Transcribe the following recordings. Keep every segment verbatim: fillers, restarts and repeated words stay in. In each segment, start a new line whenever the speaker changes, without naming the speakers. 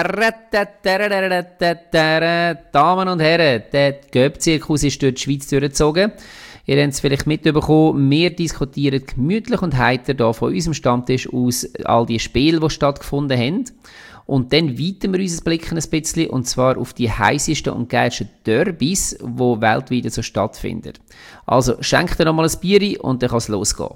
Damen und Herren, der Göpp-Zirkus ist durch die Schweiz durchgezogen. Ihr habt es vielleicht mitbekommen, wir diskutieren gemütlich und heiter hier von unserem Stammtisch aus all die Spiele, die stattgefunden haben. Und dann weiten wir unseren Blick ein bisschen, und zwar auf die heissesten und geilsten Derbys, die weltweit so stattfinden. Also schenkt dir nochmal ein Bier und dann kann es losgehen.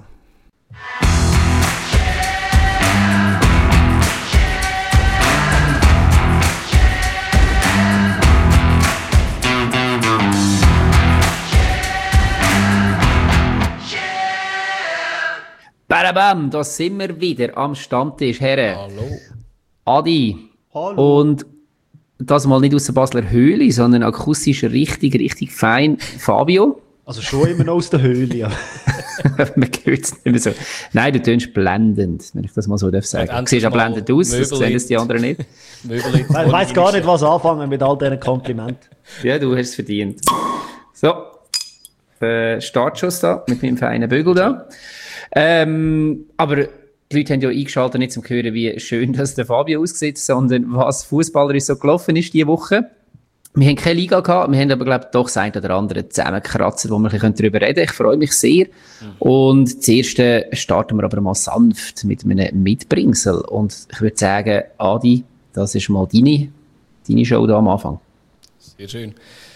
Badabam, da sind wir wieder am Stammtisch, Herren.
Hallo.
Adi.
Hallo.
Und das mal nicht aus der Basler Höhle, sondern akustisch richtig, richtig fein. Fabio.
Also schon immer noch aus der Höhle, ja.
Man hört es nicht mehr so. Nein, du tönst blendend, wenn ich das mal so darf sagen. Du siehst auch blendend aus, das sehen es die anderen nicht.
Ich weiss gar nicht, was anfangen mit all diesen Komplimenten.
Ja, du hast es verdient. So, äh, Startschuss da, mit meinem feinen Bögel da. Ähm, aber die Leute haben ja eingeschaltet, nicht zum Hören, wie schön das der Fabio aussieht, sondern was fußballerisch so gelaufen ist diese Woche. Wir haben keine Liga gehabt, wir haben aber, glaube ich, doch das eine oder andere zusammengekratzt, wo wir ein bisschen darüber reden können. Ich freue mich sehr. Mhm. Und zuerst starten wir aber mal sanft mit einem Mitbringsel. Und ich würde sagen, Adi, das ist mal deine, deine Show da am Anfang.
Sehr schön.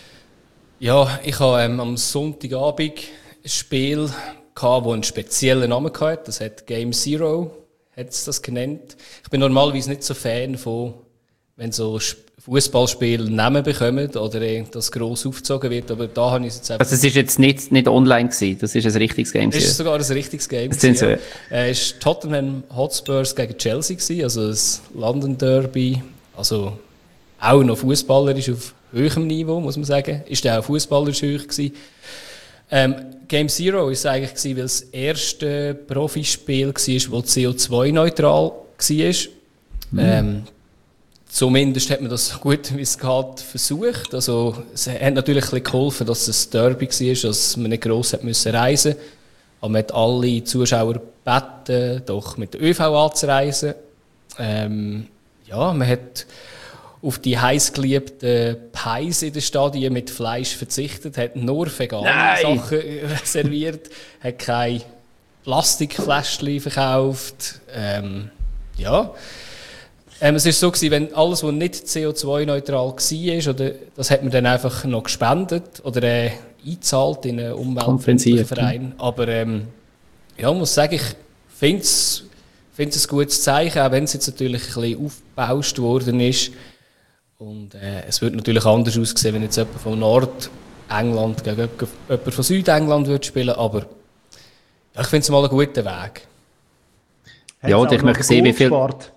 Ja, ich habe ähm, am Sonntagabend ein Spiel gehabt, das einen speziellen Namen hatte. Das hat Game Zero, hat es das genannt. Ich bin normalerweise nicht so Fan von, wenn so Fußballspiele Namen bekommen oder das gross aufgezogen wird, aber da habe ich es jetzt einfach...
Also es ist jetzt nicht, nicht online gewesen, das ist ein richtiges Game.
Es ist sogar ein richtiges Game.
Es sind so.
Ja. Es war Tottenham Hotspurs gegen Chelsea gewesen, also das London Derby, also auch noch fußballerisch auf höherem Niveau, muss man sagen. Ist der auch fußballerisch hoch gewesen. Ähm, Game Zero war es eigentlich gewesen, weil es das erste Profispiel war, das C O zwei neutral war. Mhm. Ähm, Zumindest hat man das gut wie es geht versucht. Also, es hat natürlich ein bisschen geholfen, dass es ein Derby war, dass man nicht gross hat müssen reisen. Aber man hat alle Zuschauer gebeten, doch mit der ÖV anzureisen. Ähm, ja, man hat auf die heiß geliebten Pies in den Stadien mit Fleisch verzichtet, hat nur vegane
Nein.
Sachen serviert, hat keine Plastikfläschchen verkauft. Ähm, ja. Ähm, es war so gewesen, wenn alles, was nicht C O zwei neutral war, oder, das hat man dann einfach noch gespendet oder äh, eingezahlt in einen umweltfreundlichen Verein. Aber ähm, ja, ich muss sagen, ich finde es ein gutes Zeichen, auch wenn es jetzt natürlich ein bisschen aufgebauscht worden ist. Und äh, es würde natürlich anders aussehen, wenn jetzt jemand von Nordengland gegen jemand von Südengland würde spielen, aber ja, ich finde es mal einen guten Weg.
Ja, und ich möchte sehen, wie viel...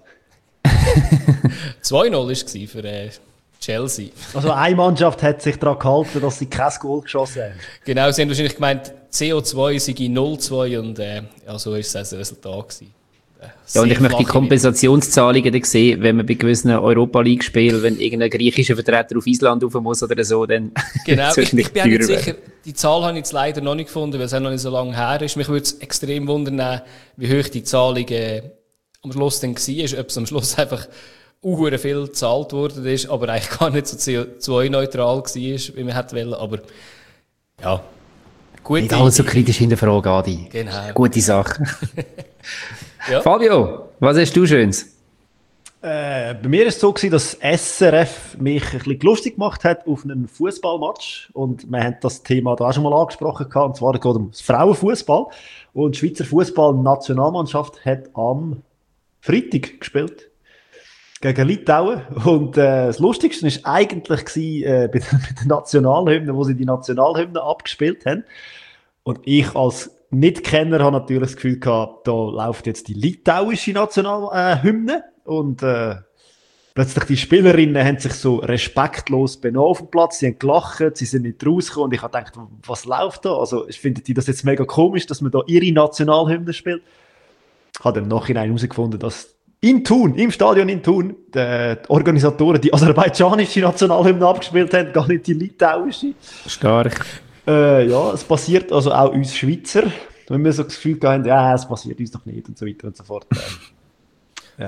zwei null war es für äh, Chelsea.
Also eine Mannschaft hat sich daran gehalten, dass sie kein Goal geschossen haben.
Genau, sie haben wahrscheinlich gemeint, C O zwei sei null zwei und äh, ja, so war es das Resultat gewesen. Äh,
ja, und ich möchte die Kompensationszahlungen dann sehen, wenn man bei gewissen Europa-League-Spielen, wenn irgendein griechischer Vertreter auf Island rauf muss oder so, dann
genau, ich, ich bin nicht sicher, die Zahl habe ich jetzt leider noch nicht gefunden, weil es auch noch nicht so lange her ist. Mich würde es extrem wundern, wie hoch die Zahlung äh, am Schluss dann war, ob es am Schluss einfach unhuere viel gezahlt worden ist, aber eigentlich gar nicht so C O zwei neutral war, wie man hätte wollen. Aber ja, gute
nicht alles so kritisch hinterfragen, Adi.
Genau.
Gute Sache.
Ja.
Fabio, was hast du Schönes?
Äh, bei mir war es so gewesen, dass S R F mich ein bisschen lustig gemacht hat auf einen Fußballmatch. Und wir haben das Thema da auch schon mal angesprochen gehabt. Und zwar geht es um das Frauenfußball. Und die Schweizer Fußball-Nationalmannschaft hat am Freitag gespielt. Gegen Litauen. Und äh, das Lustigste war eigentlich gewesen, äh, bei, bei der Nationalhymne, wo sie die Nationalhymne abgespielt haben. Und ich als Nicht-Kenner habe natürlich das Gefühl gehabt, da läuft jetzt die litauische Nationalhymne. Und äh, plötzlich die Spielerinnen haben sich so respektlos benommen auf dem Platz. Sie haben gelacht, sie sind nicht rausgekommen. Und ich habe gedacht, was läuft da? Also, ich finde die das jetzt mega komisch, dass man da ihre Nationalhymne spielt. Ich habe im Nachhinein herausgefunden, dass in Thun, im Stadion in Thun, die Organisatoren die aserbaidschanische Nationalhymne abgespielt haben, gar nicht die litauische.
Stark.
Äh, ja, es passiert also auch uns Schweizer, wenn wir so das Gefühl haben, ja, es passiert uns doch nicht und so weiter und so fort. Ja,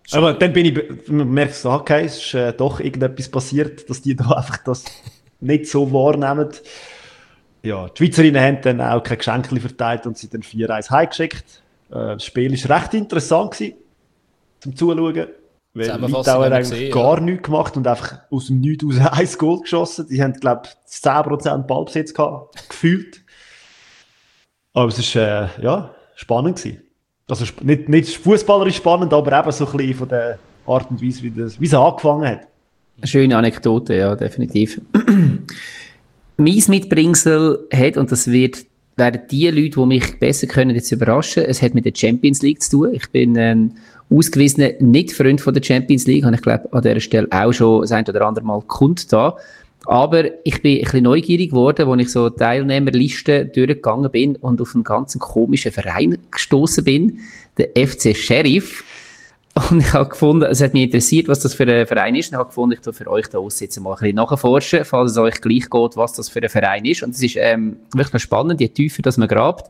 Aber dann bin ich, man merkt so, okay, es ist äh, doch irgendetwas passiert, dass die da einfach das nicht so wahrnehmen. Ja, die Schweizerinnen haben dann auch kein Geschenk verteilt und sie dann vier eins heimgeschickt. Äh, das Spiel war recht interessant gewesen, zum Zuschauen. Weil Litauer hat eigentlich gesehen, gar ja. nichts gemacht und einfach aus dem Nichts raus ein Goal geschossen. Die haben, glaube ich, zehn Prozent Ballbesitz gehabt, gefühlt. Aber es war äh, ja, spannend gewesen. Also nicht, nicht fußballerisch spannend, aber eben so ein bisschen von der Art und Weise, wie, das, wie es angefangen hat.
Eine schöne Anekdote, ja, definitiv. Mein Mitbringsel hat, und das wird, werden die Leute, die mich besser können, jetzt überraschen, es hat mit der Champions League zu tun. Ich bin ein ausgewiesener Nicht-Freund von der Champions League, habe ich glaube an dieser Stelle auch schon das ein oder andere Mal kundgetan. Aber ich bin ein bisschen neugierig geworden, als ich so Teilnehmerlisten durchgegangen bin und auf einen ganz komischen Verein gestoßen bin, der F C Sheriff. Und ich habe gefunden, es hat mich interessiert, was das für ein Verein ist. Und ich habe gefunden, ich tue für euch da aussen jetzt mal ein bisschen nachforschen, falls es euch gleich geht, was das für ein Verein ist. Und es ist ähm, wirklich spannend, je tiefer das man grabt.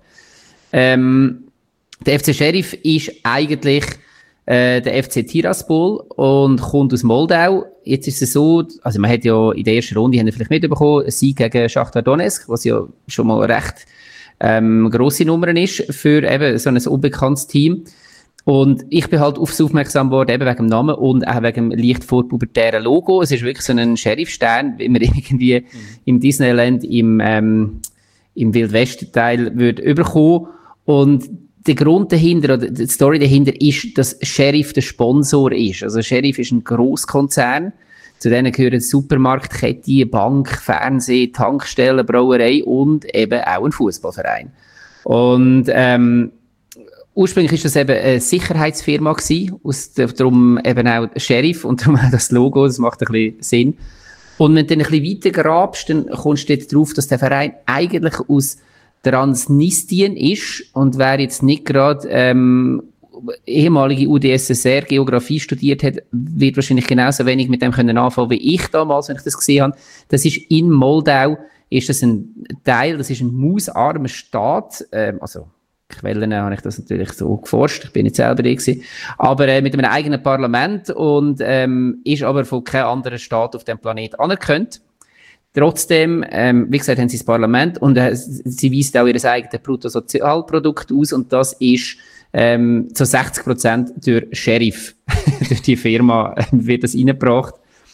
Ähm, der F C Sheriff ist eigentlich äh, der F C Tiraspol und kommt aus Moldau. Jetzt ist es so, also man hat ja in der ersten Runde, haben wir vielleicht mitbekommen, einen Sieg gegen Schachtar Donetsk, was ja schon mal recht ähm, grosse Nummer ist für eben so ein unbekanntes Team. Und ich bin halt aufs aufmerksam geworden, eben wegen dem Namen und auch wegen dem leicht vorpubertären Logo. Es ist wirklich so ein Sheriff-Stern, wie man irgendwie mhm. im Disneyland im, ähm, im Wildwest-Teil würde überkommen. Und der Grund dahinter, oder die Story dahinter ist, dass Sheriff der Sponsor ist. Also Sheriff ist ein Grosskonzern. Zu denen gehören Supermarktkette, Bank, Fernsehen, Tankstellen, Brauerei und eben auch ein Fußballverein. Und, ähm, ursprünglich war das eben eine Sicherheitsfirma gewesen, aus der, darum eben auch Sheriff und darum auch das Logo, das macht ein bisschen Sinn. Und wenn du dann ein bisschen weiter grabst, dann kommst du dort drauf, dass der Verein eigentlich aus Transnistrien ist und wer jetzt nicht gerade ähm, ehemalige U d S S R Geografie studiert hat, wird wahrscheinlich genauso wenig mit dem können anfangen wie ich damals, wenn ich das gesehen habe. Das ist in Moldau, ist das ein Teil, das ist ein mausarmer Staat, ähm, also Quellen habe ich das natürlich so geforscht, ich bin nicht selber da gewesen, aber äh, mit einem eigenen Parlament und ähm, ist aber von keinem anderen Staat auf dem Planet anerkannt. Trotzdem, ähm, wie gesagt, haben sie das Parlament und äh, sie weist auch ihr eigenes Bruttosozialprodukt aus und das ist ähm, zu sechzig Prozent durch Sheriff, durch die Firma äh, wird das reingebracht.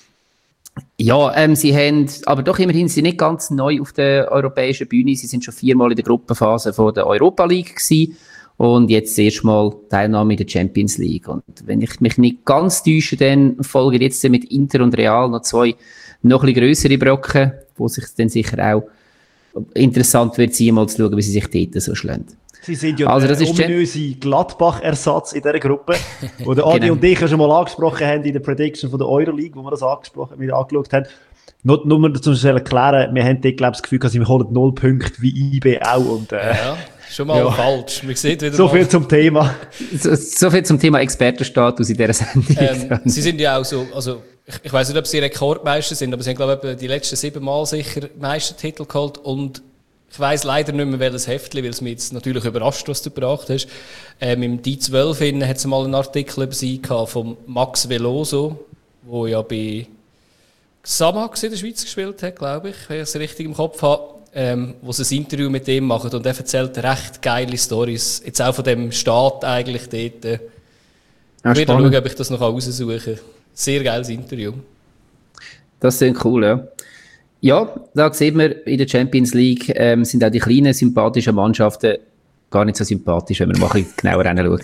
Ja, ähm, sie haben, aber doch immerhin sind sie nicht ganz neu auf der europäischen Bühne. Sie sind schon viermal in der Gruppenphase von der Europa League gewesen und jetzt erstmal Teilnahme in der Champions League. Und wenn ich mich nicht ganz täusche, dann folgen jetzt mit Inter und Real noch zwei noch ein bisschen grössere Brocken, wo sich dann sicher auch interessant wird sein, mal zu schauen, wie sie sich dort so schlagen.
Sie sind ja also, der ominöse Gladbach-Ersatz in dieser Gruppe, wo der Adi genau. und ich ja schon mal angesprochen haben in der Prediction von der Euroleague, wo wir das angesprochen, wieder angeschaut haben. Nur, nur mal dazu erklären, wir haben dort, glaube ich, das Gefühl, dass wir holen null Punkte wie I B auch. Und, äh,
ja, schon mal ja. falsch. Man sieht wieder
so mal. viel zum Thema.
So, so viel zum Thema Expertenstatus in dieser Sendung.
Ähm, sie sind ja auch so, also ich, ich weiss nicht, ob sie Rekordmeister sind, aber sie haben, glaube ich, die letzten sieben Mal sicher Meistertitel geholt und ich weiss leider nicht mehr, welches Heftchen, weil es mich jetzt natürlich überrascht, was du gebracht hast. Ähm, Im D zwölf hat es mal einen Artikel über sie gehabt von Max Veloso, der ja bei Xamax in der Schweiz gespielt hat, glaube ich, wenn ich es richtig im Kopf habe, ähm, wo sie ein Interview mit ihm machen und er erzählt recht geile Storys. Jetzt auch von dem Staat eigentlich dort. Äh, ich werde schauen, ob ich das noch raussuchen kann. Sehr geiles Interview.
Das ist cool, ja. Ja, da sieht man, in der Champions League ähm, sind auch die kleinen, sympathischen Mannschaften gar nicht so sympathisch, wenn man mal ein bisschen genauer hinschaut.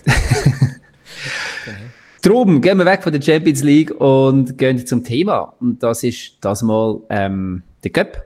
Okay. Darum gehen wir weg von der Champions League und gehen zum Thema. Und das ist das mal ähm, der Cup.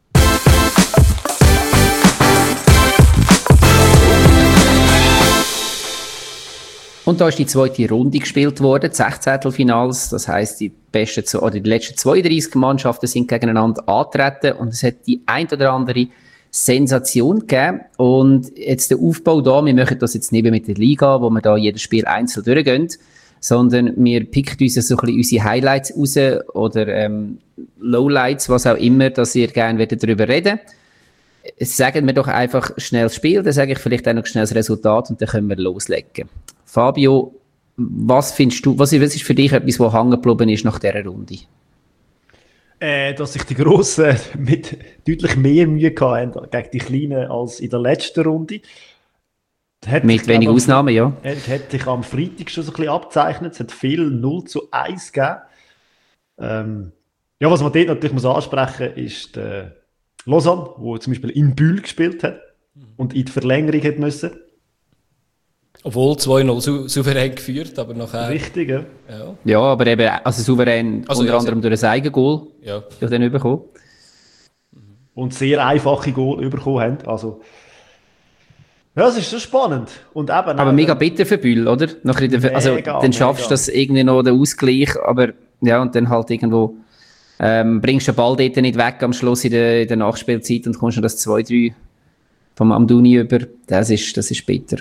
Und da ist die zweite Runde gespielt worden, die Sechzehntelfinals. Das heisst, die besten, oder die letzten zweiunddreissig Mannschaften sind gegeneinander angetreten und es hat die ein oder andere Sensation gegeben. Und jetzt der Aufbau da, wir machen das jetzt nicht mehr mit der Liga, wo wir da jedes Spiel einzeln durchgehen, sondern wir picken uns so ein bisschen unsere Highlights raus oder ähm, Lowlights, was auch immer, dass ihr gerne darüber reden wollt. Sagen wir doch einfach schnell das Spiel, dann sage ich vielleicht auch noch schnell das Resultat und dann können wir loslegen. Fabio, was findest du, was ist für dich etwas, was hängen geblieben ist nach dieser Runde?
Äh, dass sich die Grossen mit deutlich mehr Mühe hatten gegen die Kleinen als in der letzten Runde. Hat
mit wenigen Ausnahmen, ja.
Es hat sich am Freitag schon so ein bisschen abgezeichnet. Es hat viel null zu eins gegeben. Ähm, ja, was man dort natürlich muss ansprechen muss, ist der Lausanne, der zum Beispiel in Bühl gespielt hat und in die Verlängerung hat müssen.
Obwohl zwei null sou souverän geführt, aber nachher...
Richtig, ja.
Ja,
ja aber eben, also souverän,
also,
unter
ja,
anderem durch ein Eigengoal,
ja.
das dann bekommen.
Und sehr einfache Goal bekommen haben. Also, ja, es ist schon spannend. Und eben,
aber
eben,
mega bitter für Bühl, oder? Nachher in der, also,
mega,
dann schaffst du das irgendwie noch, den Ausgleich, aber ja, und dann halt irgendwo ähm, bringst du den Ball dort nicht weg am Schluss in der, in der Nachspielzeit und kommst noch das zwei drei vom Amdouni über. Das ist, das ist bitter.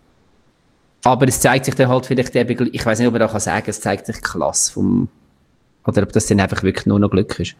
Aber es zeigt sich dann halt vielleicht, eben, ich weiß nicht, ob man da kann sagen, es zeigt sich Klasse vom, oder ob das dann einfach wirklich nur noch Glück ist.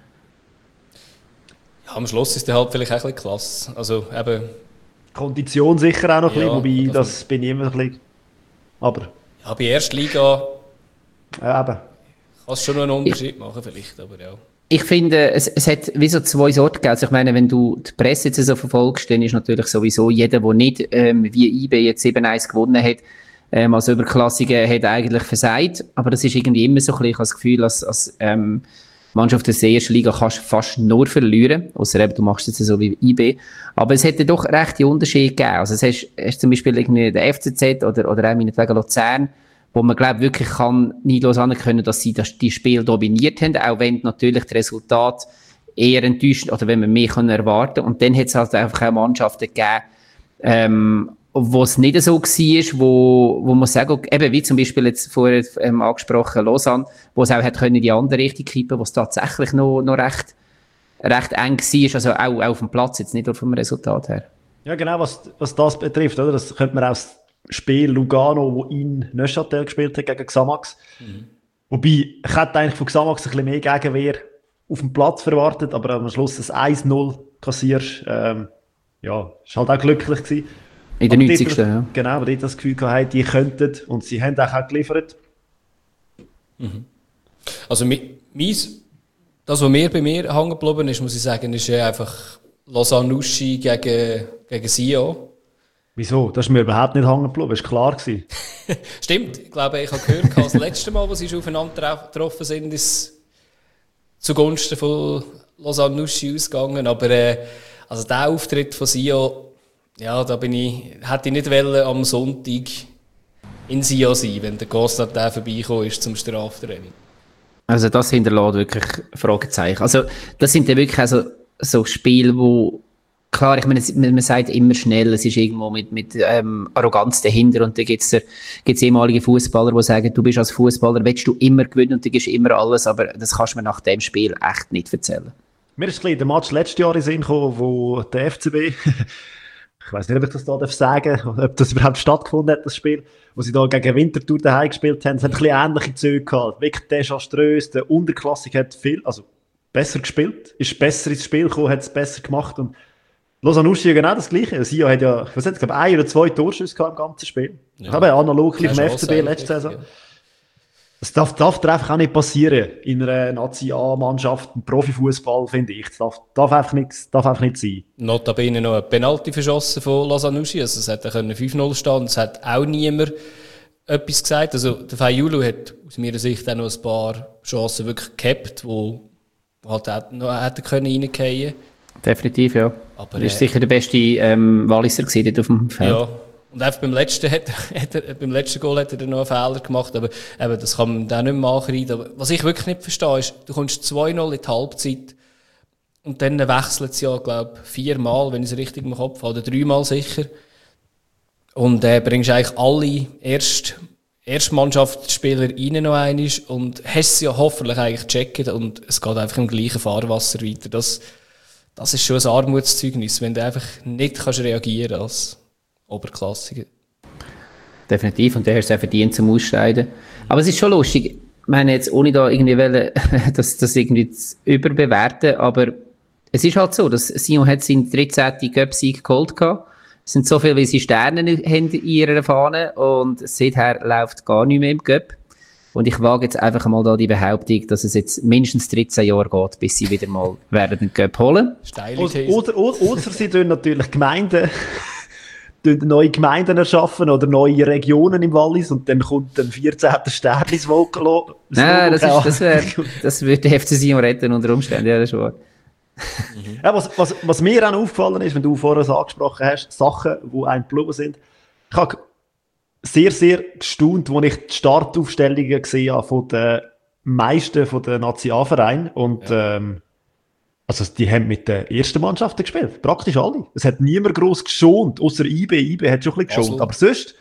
Ja, am Schluss ist der halt vielleicht auch ein bisschen Klasse. Also eben...
Kondition sicher auch noch ein
Ja,
bisschen, wobei,
das
das bin ich immer ein bisschen... Aber...
Ja, bei der ersten Liga
Ja, eben.
kann es schon noch einen Unterschied machen vielleicht, aber ja.
Ich finde, es, es hat wie so zwei Sorten gegeben. Also ich meine, wenn du die Presse jetzt so verfolgst, dann ist natürlich sowieso jeder, der nicht ähm, wie I B jetzt sieben eins gewonnen hat, ähm, als Überklassige, hat eigentlich versagt. Aber das ist irgendwie immer so ein bisschen, ich habe das Gefühl, als, als ähm, Mannschaft der ersten Liga kannst du fast nur verlieren. Ausser eben, du machst es so wie I B. Aber es hätte doch rechte Unterschiede gegeben. Also es hast, hast zum Beispiel irgendwie der F C Z oder, oder auch meinetwegen Luzern, wo man, glaube wirklich kann neidlos anerkennen, dass sie das, die Spiel dominiert haben, auch wenn natürlich das Resultat eher enttäuscht, oder wenn man mehr können erwarten. Und dann hat es halt einfach auch Mannschaften gegeben, ähm, wo es nicht so war, wo, wo man sagen, eben wie zum Beispiel jetzt vorher ähm, angesprochen Lausanne, wo es auch hat können in die andere Richtung kippen, wo es tatsächlich noch, noch recht, recht eng war, also auch, auch auf dem Platz, jetzt nicht nur vom Resultat her.
Ja, genau, was, was das betrifft, oder? Das könnte man aus Spiel Lugano, wo in Neuchâtel gespielt hat, gegen Xamax. Mhm. Wobei, ich hätte eigentlich von Xamax ein bisschen mehr Gegenwehr auf dem Platz verwartet, aber am Schluss das eins null kassierst, ähm, ja, ist halt auch glücklich gewesen.
In der neunzigsten Ja.
Genau, aber dort das Gefühl gehabt, die könnten, und sie haben auch geliefert.
Mhm. Also, meins, das, was mir bei mir hängen geblieben ist, muss ich sagen, ist ja einfach Lausanne-Uschi gegen, gegen Sion.
Wieso? Das ist mir überhaupt nicht hängen geblieben, das war klar gewesen.
Stimmt, ich glaube, ich habe gehört, das letzte Mal, als sie aufeinander getroffen sind, ist zugunsten von Lausanne-Uschi ausgegangen. Aber äh, also der Auftritt von Sion, ja, da bin ich, hätte ich nicht wollen, am Sonntag in Sion sein, wenn der Constantin vorbeigekommen ist zum Straftraining. Also
das hinterlässt wirklich Fragezeichen. Also das sind dann wirklich also so Spiele, wo klar, ich meine, man sagt immer schnell, es ist irgendwo mit, mit ähm, Arroganz dahinter und da gibt es ehemalige Fußballer, die sagen, du bist als Fußballer, willst du immer gewinnen und du gibst immer alles, aber das kannst du mir nach dem Spiel echt nicht erzählen.
Mir ist ein bisschen der Match letztes Jahr in den Sinn gekommen, wo der F C B, ich weiß nicht, ob ich das da sagen darf, ob das überhaupt stattgefunden hat, das Spiel, wo sie da gegen Winterthur daheim gespielt haben, es hat ein bisschen ähnliche Züge gehabt, wirklich desaströs, der Unterklassik hat viel, also besser gespielt, ist besser ins Spiel gekommen, hat es besser gemacht und Lausanne-Uschi genau das Gleiche. Sion hat ja, was hat es, glaube ein oder zwei Torschüsse im ganzen Spiel. Ja. Ich habe ja analog im F C B letzte Saison. Ja. Das darf, darf einfach auch nicht passieren in einer Nazi-A-Mannschaft, im Profifußball, finde ich. Das darf, darf, einfach nicht, darf einfach nicht sein.
Notabene noch ein Penalty verschossen von Lausanne-Uschi. Also es hätte fünf null stehen und es hat auch niemand etwas gesagt. Also der Fayulu hat aus meiner Sicht auch noch ein paar Chancen wirklich gehabt, wo halt auch noch hätten können reingehen. Definitiv, ja. Aber er ist äh, sicher der beste ähm, Walliser gewesen dort auf dem Feld. Ja, und einfach beim letzten, hat, hat er, beim letzten Goal hat er dann noch einen Fehler gemacht, aber eben, das kann man dann nicht mehr anreiten. Aber was ich wirklich nicht verstehe, ist, du kommst zwei null in die Halbzeit und dann wechselt es ja, glaube ich, viermal, wenn ich es richtig im Kopf habe, oder dreimal sicher. Und äh, bringst eigentlich alle Erst, Erstmannschaftsspieler rein noch einmal und hast sie ja hoffentlich eigentlich gecheckt und es geht einfach im gleichen Fahrwasser weiter. Das, Das ist schon ein Armutszeugnis, wenn du einfach nicht kannst reagieren als Oberklassiker. Definitiv, und der hat es auch verdient zum Ausscheiden. Aber es ist schon lustig, ich meine jetzt ohne da irgendwie wollen, das, das irgendwie zu überbewerten, aber es ist halt so, dass Sion hat seinen dreizehnten Cup-Sieg geholt gehabt.
Es sind so viele, wie sie Sterne haben in ihrer Fahne und seither läuft gar nicht mehr im Cup. Und ich wage jetzt einfach mal da die Behauptung, dass es jetzt mindestens dreizehn Jahre geht, bis sie wieder mal werden den Cup holen.
Steile
Oder,
These.
oder, oder, oder sie tun natürlich Gemeinden, tun neue Gemeinden erschaffen oder neue Regionen im Wallis und dann kommt ein vierzehnter Stern ins Vokalo.
Nein, das, ist, das, wär, das würde der F C Sion retten unter Umständen, ja, das ist wahr.
Mhm. Ja, was, was, was mir auch aufgefallen ist, wenn du vorher es angesprochen hast, Sachen, die einem geblieben sind. Ich habe sehr, sehr gestaunt, als ich die Startaufstellungen gesehen habe von den meisten von den Nationalvereinen. Und ja. ähm, also die haben mit den ersten Mannschaften gespielt. Praktisch alle. Es hat niemand gross geschont, außer I B. I B hat schon ein bisschen geschont. Also. Aber sonst,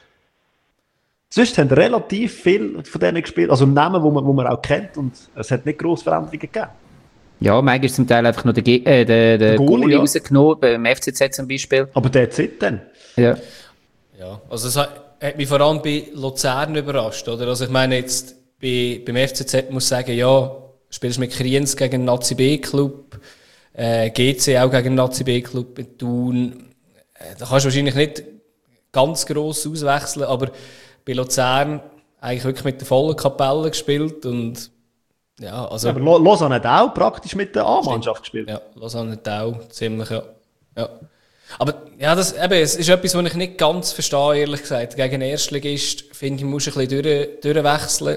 sonst haben relativ viele von denen gespielt. Also Namen, die man, wo man auch kennt. Und es hat nicht grosse Veränderungen gegeben.
Ja, manchmal ist zum Teil einfach nur der, Ge äh, der, der, der Goalie, Goalie ja. rausgenommen, beim F C Z zum Beispiel.
Aber der hat dann.
Ja.
Ja, also es hat, hat mich vor allem bei Luzern überrascht, oder? Also ich meine jetzt, bei, beim F C Z muss ich sagen, ja, spielst mit Kriens gegen einen Nazi B-Club, äh, G C auch gegen einen Nazi B-Club in Thun. Äh, da kannst du wahrscheinlich nicht ganz gross auswechseln, aber bei Luzern eigentlich wirklich mit der vollen Kapelle gespielt und ja, also...
Ja, aber Lausanne hat auch praktisch mit der A-Mannschaft gespielt.
Ja, Lausanne hat auch ziemlich, ja. ja. Aber ja, das, eben, es ist etwas, was ich nicht ganz verstehe, ehrlich gesagt. Gegen den Erstligist, finde ich, muss ein bisschen durch, durchwechseln.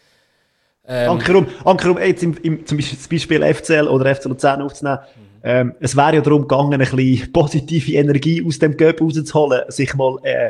Ähm,
Ankerum, Ankerum jetzt im, im, zum Beispiel F C L oder F C Luzern aufzunehmen. Mhm. Ähm, es wäre ja darum gegangen, ein bisschen positive Energie aus dem Cup rauszuholen, sich mal äh,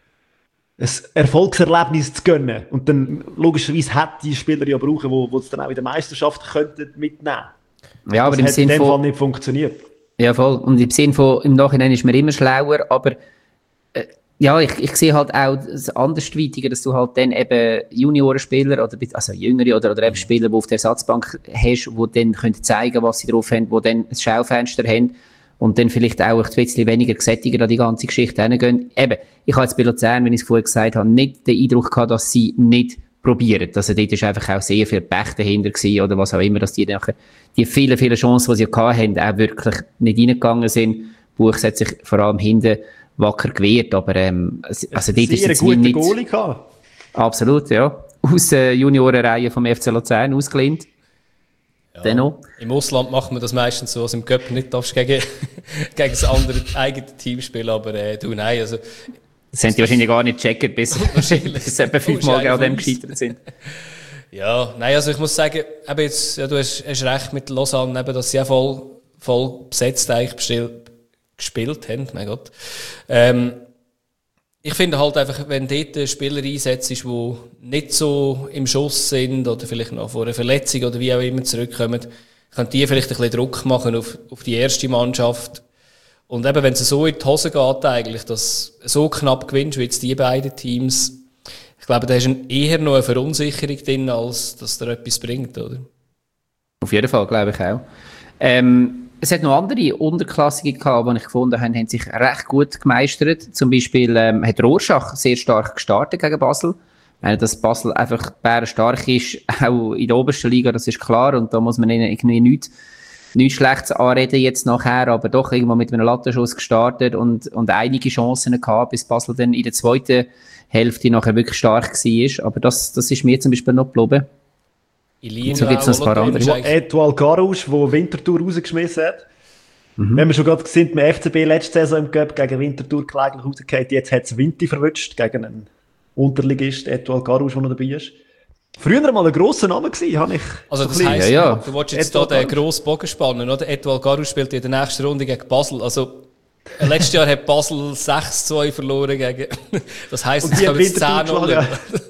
ein Erfolgserlebnis zu gönnen. Und dann logischerweise hat die Spieler ja brauchen, die es dann auch in der Meisterschaft könnten mitnehmen.
Ja, aber
das
im
hat
Sinn
in dem
von...
Fall nicht funktioniert.
Ja, voll. Und im Sinn von, im Nachhinein ist man immer schlauer, aber äh, ja, ich, ich sehe halt auch das Andersweitige, dass du halt dann eben Juniorenspieler oder also Jüngere oder, oder eben Spieler, die auf der Ersatzbank hast, die dann können zeigen, was sie drauf haben, die dann ein Schaufenster haben und dann vielleicht auch ein bisschen weniger gesättigt an die ganze Geschichte hingehen. Eben, ich habe jetzt bei Luzern, wenn ich es vorher gesagt habe, nicht den Eindruck gehabt, dass sie nicht probieren. Also dort ist einfach auch sehr viel Pech dahinter gewesen, oder was auch immer, dass die nachher, die vielen, vielen Chancen, die sie gehabt haben, auch wirklich nicht reingegangen sind. Buchs hat sich vor allem hinten wacker gewehrt, aber ähm, also dort ist es
wie nicht...
Goalie gehabt. Absolut, ja. Aus der äh, Juniorenreihe vom F C Luzern ausgelehnt.
Ja,
Dennoch.
Im Ausland macht man das meistens so, dass im Cup nicht darfst gegen, gegen das andere eigene Team spielen, aber äh, du, nein, also...
Das haben die wahrscheinlich gar nicht gecheckt, bis sie etwa fünfmal an dem gescheitert sind.
Ja, nein, also ich muss sagen, eben jetzt, ja, du hast, hast recht mit Lausanne, eben, dass sie auch voll, voll besetzt eigentlich bestellt, gespielt haben, mein Gott. Ähm, ich finde halt einfach, wenn dort Spieler einsetzt, die nicht so im Schuss sind oder vielleicht noch vor einer Verletzung oder wie auch immer zurückkommen, können die vielleicht ein bisschen Druck machen auf, auf die erste Mannschaft. Und eben, wenn es so in die Hose geht, eigentlich, dass du so knapp gewinnst wie jetzt die beiden Teams, ich glaube, da ist eher noch eine Verunsicherung drin, als dass da etwas bringt, oder?
Auf jeden Fall, glaube ich auch. Ähm, es hat noch andere Unterklassige gehabt, die ich gefunden habe, haben sich recht gut gemeistert. Zum Beispiel ähm, hat Rorschach sehr stark gestartet gegen Basel. Ich meine, dass Basel einfach bärenstark ist, auch in der obersten Liga, das ist klar. Und da muss man ihnen irgendwie nichts Nichts Schlechtes anreden jetzt nachher, aber doch irgendwo mit einem Lattenschuss gestartet und, und einige Chancen gehabt, bis Basel dann in der zweiten Hälfte nachher wirklich stark war. Aber das, das ist mir zum Beispiel noch geblieben.
Ilien
so gibt es noch ein paar andere.
Etoile Garouche, der Winterthur rausgeschmissen hat. Mhm. Wenn wir schon gerade sind, mit F C B letzte Saison im Cup gegen Winterthur kläglich rausgefallen, jetzt hat es Winti verwünscht gegen einen Unterligist, Etoile Garouche, der noch dabei ist. Früher mal ein grosser Name gewesen, habe ich.
Also, das
so
heisst,
ja, ja.
du wolltest jetzt hier den grossen Bogen spannen, oder? Etoile Garouche spielt in der nächsten Runde gegen Basel. Also, letztes Jahr hat Basel sechs zwei verloren gegen, das heisst, es kommen jetzt zehn null.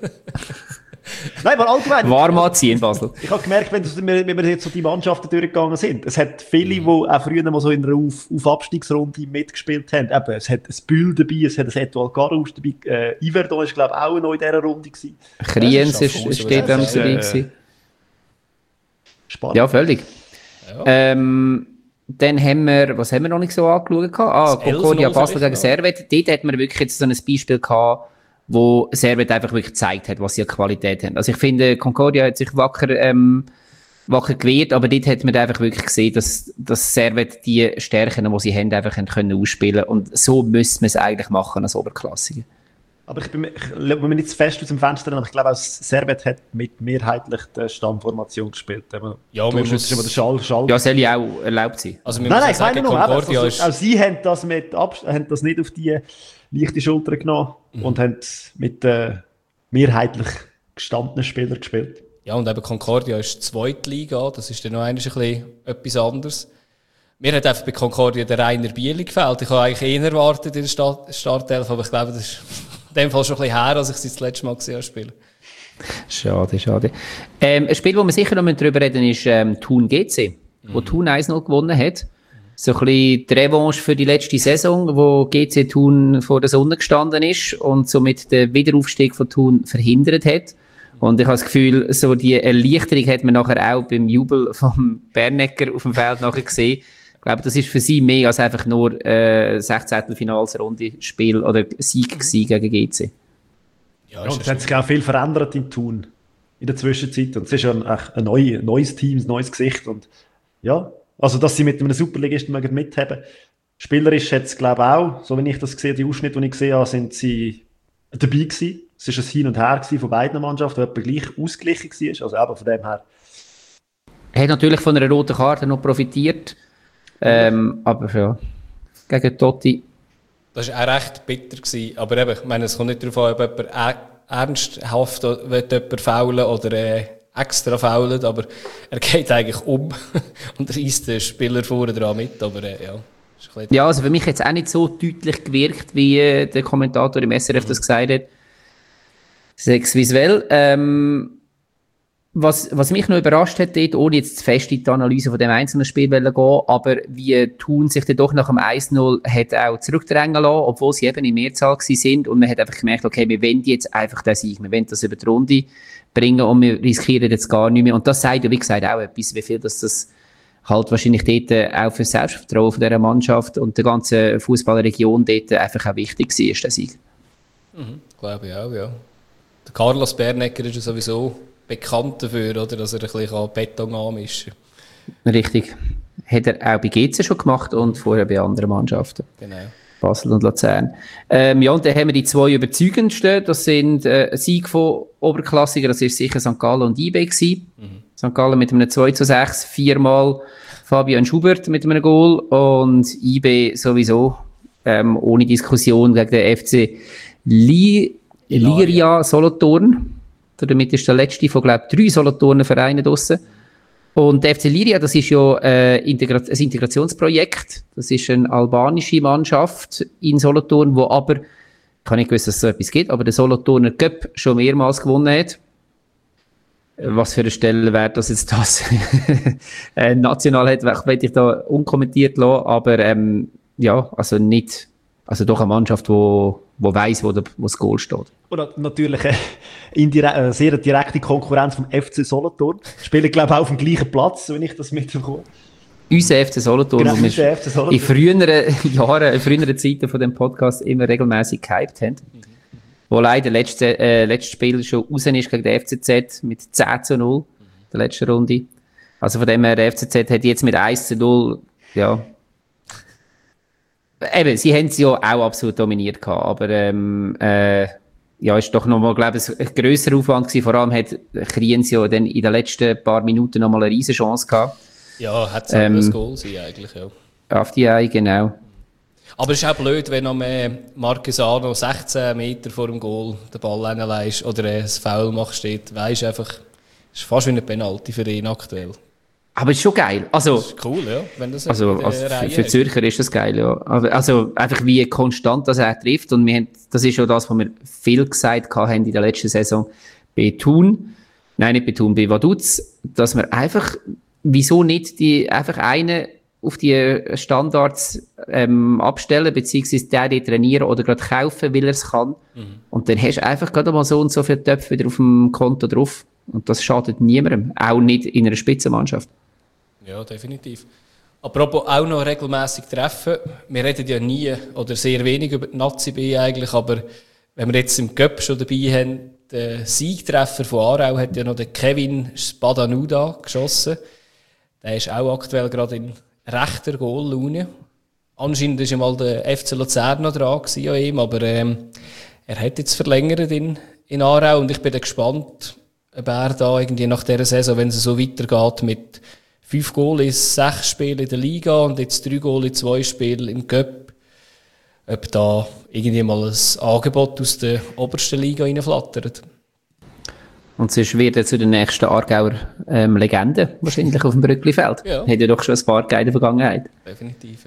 Nein, aber allgemein.
Warm anziehen, Basel.
Ich habe gemerkt, wenn, wir, wenn wir jetzt so die Mannschaften durchgegangen sind, es hat viele, die auch früher mal so in einer Auf- auf Abstiegsrunde mitgespielt haben. Eben, es hat ein Bühl dabei, es hat ein Etoile Garouche dabei. Äh, Yverdon war, glaube ich, auch noch in dieser Runde gewesen.
Kriens ist, steht am dabei gewesen.
Spannend.
Ja, völlig.
Ja.
Ähm, dann haben wir, was haben wir noch nicht so angeschaut? Ah, Concordia Basel gegen Servet. Dort hat man wirklich jetzt so ein Beispiel gehabt, wo Servet einfach wirklich gezeigt hat, was sie an Qualität haben. Also ich finde, Concordia hat sich wacker ähm, wacker gewehrt, aber dort hat man einfach wirklich gesehen, dass, dass Servet die Stärken, die sie haben, einfach haben können ausspielen. Und so müsste man es eigentlich machen als Oberklassiker.
Aber ich bin, ich, ich bin nicht zu fest aus dem Fenster, aber ich glaube, auch Servet hat mit mehrheitlich der Stammformation gespielt.
Ja, man muss,
der Schall, Schall.
Ja, soll ja auch erlaubt sein.
Also
nein, nein, ich meine nur, also, also, auch sie haben das, mit, haben das nicht auf die leichte Schulter genommen mhm. und haben mit äh, mehrheitlich gestandenen Spielern gespielt.
Ja, und eben Concordia ist zweite Liga, das ist dann noch ein bisschen etwas anderes. Mir hat einfach bei Concordia der Rainer Bieli gefällt. Ich habe eigentlich eher erwartet in der Start- Startelf, aber ich glaube, das ist in dem Fall schon ein bisschen her, als ich sie das letzte Mal gesehen habe spielen.
Schade, schade. Ähm, ein Spiel, wo wir sicher noch darüber reden, ist ähm, Thun G C, mhm. wo Thun eins null gewonnen hat. So ein bisschen die Revanche für die letzte Saison, wo G C Thun vor der Sonne gestanden ist und somit den Wiederaufstieg von Thun verhindert hat. Und ich habe das Gefühl, so die Erleichterung hat man nachher auch beim Jubel vom Bernecker auf dem Feld nachher gesehen. Ich glaube, das ist für sie mehr als einfach nur äh, Sechzehntelfinalsrunde Spiel oder Sieg gewesen gegen G C.
Ja, ja, und es hat sich auch viel verändert in Thun in der Zwischenzeit. Und es ist ja ein, ein, neu, ein neues Team, ein neues Gesicht. Und ja, also dass sie mit einem Superligisten mithaben. Spielerisch hat es, glaube ich, auch, so wie ich das sehe, die Ausschnitte, die ich gesehen habe, sind sie dabei gewesen. Es war ein Hin und Her von beiden Mannschaften, die etwa gleich ausgeglichen war. Also eben von dem her.
Er hat natürlich von einer roten Karte noch profitiert. Ähm, aber ja, gegen Totti.
Das war auch recht bitter gewesen. Aber eben, ich meine, es kommt nicht darauf an, ob jemand ernsthaft jemand faulen oder äh, extra faulen, aber er geht eigentlich um und reißt den Spieler vorne dran mit. Aber äh, ja.
Ja, also für mich hat es auch nicht so deutlich gewirkt, wie äh, der Kommentator im S R F mhm. das gesagt hat. Sechs visuell. Ähm, was, was mich noch überrascht hat dort, ohne jetzt zu fest in die Analyse von dem einzelnen Spiel zu gehen, aber wie Thun sich dann doch nach dem eins null hat auch zurückdrängen lassen, obwohl sie eben in Mehrzahl gewesen sind, und man hat einfach gemerkt, okay, wir wollen jetzt einfach den Sieg, wir wollen das über die Runde bringen und wir riskieren jetzt gar nicht mehr. Und das sagt ja, wie gesagt, auch etwas, wie viel dass das halt wahrscheinlich dort auch für das Selbstvertrauen von dieser Mannschaft und der ganzen Fußballregion dort einfach auch wichtig war, ist der Sieg.
Mhm, glaube ich auch, ja. Der Carlos Bernecker ist ja sowieso bekannt dafür, oder, dass er ein bisschen Beton anmischen kann.
Richtig. Hat er auch bei G C schon gemacht und vorher bei anderen Mannschaften.
Genau.
Basel und Luzern. Ähm, ja, und dann haben wir die zwei überzeugendsten. Das sind äh, ein Sieg von Oberklassiker, das ist sicher Sankt Gallen und I B gewesen. Mhm. Sankt Gallen mit einem zwei zu sechs, viermal Fabian Schubert mit einem Goal und I B sowieso ähm, ohne Diskussion gegen den F C Li- Liria Solothurn. Damit ist der letzte von, glaube ich, drei Solothurner Vereinen draussen. Und der F C Liria, das ist ja äh, Integra- ein Integrationsprojekt. Das ist eine albanische Mannschaft in Solothurn, wo aber, ich habe nicht gewusst, dass es so etwas gibt, aber der Solothurner Cup schon mehrmals gewonnen hat. Was für eine Stellenwert das jetzt das äh, national hat, möchte ich da unkommentiert lassen, aber ähm, ja, also nicht, also doch eine Mannschaft, wo, wo weiss, wo, der, wo das Goal steht.
Oder natürlich eine, indire- eine sehr direkte Konkurrenz vom F C Solothurn. Spielen, glaube ich, auch auf dem gleichen Platz, wenn ich das mitbekomme.
Unser F C Solothurn,
genau,
wo wir F C Solothurn. in früheren Jahren, in früheren Zeiten von dem Podcast immer regelmäßig gehypt haben. Mhm. Wo leider letzte, äh, letztes Spiel schon raus ist gegen den F C Z mit zehn zu null, mhm. der letzten Runde. Also von dem her, der F C Z hat jetzt mit eins zu null, ja. Eben, sie haben es ja auch absolut dominiert gehabt, aber ähm, äh, ja, ist doch nochmal, glaube ich, ein grösser Aufwand gewesen. Vor allem hat Kriens ja dann in den letzten paar Minuten nochmal eine riesen Chance gehabt.
Ja, hat es ähm, ein Goal sein eigentlich, ja.
Auf die Ei, genau.
Aber es ist auch blöd, wenn am äh, Marquesano sechzehn Meter vor dem Goal den Ball reinlässt oder äh, ein Foul macht, steht, weisst einfach, es ist fast wie ein Penalty für ihn aktuell.
Aber es ist schon geil. Also,
das ist cool, ja. Wenn das
also, also für, für Zürcher ist das geil, ja. Also, einfach wie konstant das er trifft. Und wir haben, das ist ja das, was wir viel gesagt haben in der letzten Saison bei Thun. Nein, nicht bei Thun, bei Vaduz. Dass wir einfach, wieso nicht die, einfach einen auf die Standards, ähm, abstellen, beziehungsweise der die trainieren oder gerade kaufen, weil er es kann. Mhm. Und dann hast du einfach gerade mal so und so viele Töpfe wieder auf dem Konto drauf. Und das schadet niemandem. Auch nicht in einer Spitzenmannschaft.
Ja, definitiv. Apropos auch noch regelmässig treffen. Wir reden ja nie oder sehr wenig über die Nazi-B eigentlich, aber wenn wir jetzt im Cup schon dabei haben, der Siegtreffer von Aarau hat ja noch der Kevin Spadanuda geschossen. Der ist auch aktuell gerade in rechter Goallaune. Anscheinend war ja mal der F C Luzern noch dran gewesen an ihm, aber ähm, er hat jetzt verlängert in, in Aarau und ich bin dann gespannt, ob er da irgendwie nach dieser Saison, wenn es so weitergeht mit fünf Goals, sechs Spiele in der Liga und jetzt drei Goals in zwei Spielen im Cup, ob da irgendwie mal ein Angebot aus der obersten Liga reinflattert.
Und sonst wird er zu den nächsten Aargauer ähm, Legenden wahrscheinlich auf dem Brücklifeld.
Ja.
Hat ja doch schon ein paar geile Vergangenheit.
Definitiv, ja.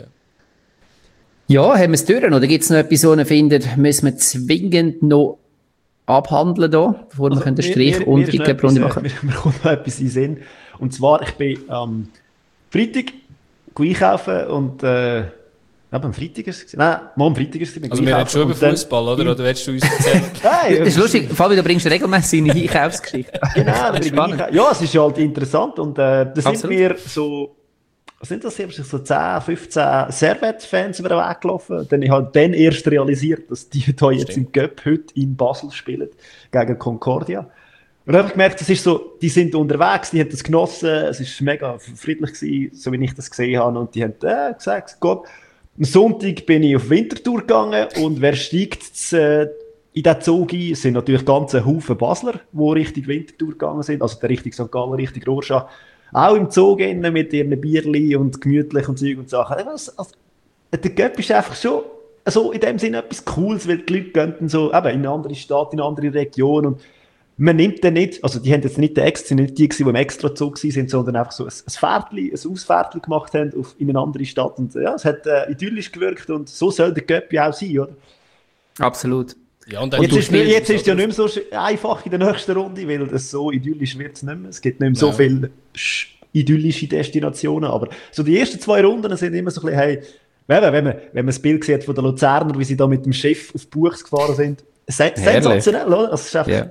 Ja, haben wir es durch? Oder gibt es noch etwas, was ihr findet, müssen wir zwingend noch abhandeln hier, bevor
Also,
wir den
mir-
Strich
mir-
und
mir ist
die
noch
Runde
etwas,
machen?
äh, Mir mir kommt noch etwas in den Sinn. Und zwar, ich bin am Freitag einkaufen und äh, eben, am Freitag ist es. Nein, mal am Freitag ist es. bin
Also wir reden schon über
und dann-
Fußball, oder? Oder willst du uns erzählen?
Nein,
Das ist lustig, Fabio, du bringst regelmäßig eine Einkaufsgeschichte.
Genau, da bin ich
Spannend.
einkaufen. Ja, es ist halt interessant und äh, da sind
Absolut.
mir so, was sind das, ich so zehn, fünfzehn Servet-Fans über den Weg gelaufen. Dann ich habe dann erst realisiert, dass die da jetzt
Stimmt.
im Cup heute in Basel spielen, gegen Concordia. Und dann habe ich gemerkt, das ist so, die sind unterwegs, die haben das genossen, es ist mega friedlich gewesen, so wie ich das gesehen habe. Und die haben äh, gesagt, Gott, am Sonntag bin ich auf Winterthur gegangen und wer steigt jetzt, äh, in diesen Zug ein? Es sind natürlich ganze Haufen Basler, die Richtung Winterthur gegangen sind, also der Richtung Sankt Gallen, Richtung Rorschach. Auch im Zug innen mit ihren Bierli und gemütlich und Zeug und Sachen. Also, also, der Göpp ist einfach schon so in dem Sinne etwas Cooles, weil die Leute gehen dann so eben in eine andere Stadt, in eine andere Region und man nimmt dann nicht, also die haben jetzt nicht den Ex, sind nicht die, die im Extrazug sind, sondern einfach so ein, ein Pferdli, ein Ausfährtli gemacht haben auf, in eine andere Stadt und ja, es hat äh, idyllisch gewirkt und so soll der Göpp ja auch sein, oder?
Absolut.
Ja, und
Und jetzt
du
ist, nicht- jetzt
spielst,
ist ja
oder?
nicht mehr so sch- einfach in der nächsten Runde, weil das so idyllisch wird es nicht mehr. Es gibt nicht mehr so
Ja.
viele sch- idyllische Destinationen, aber so die ersten zwei Runden sind immer so ein bisschen, hey, wenn man, wenn man, wenn man das Bild sieht von den Luzerner, wie sie da mit dem Schiff auf Buchs gefahren sind, se sensationell, oder? Das ist einfach,
Ja.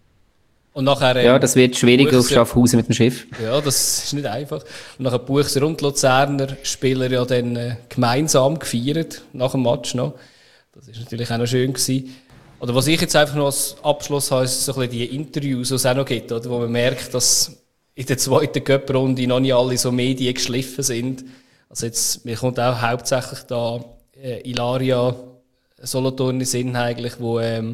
Und nachher, ähm,
Ja, das wird schwierig auf
Buchser-
Schaffhausen mit dem Schiff.
Ja, das ist nicht einfach. Und nachher Buchser und Luzerner Spieler ja dann äh, gemeinsam gefeiert, nach dem Match noch. Das ist natürlich auch noch schön gewesen. Oder was ich jetzt einfach noch als Abschluss habe, ist so ein bisschen die Interviews, die es auch noch gibt, oder? Wo man merkt, dass in der zweiten Cup-Runde noch nicht alle so Medien geschliffen sind. Also jetzt, mir kommt auch hauptsächlich da äh, Ilaria Solothurn in den Sinn eigentlich, wo ähm,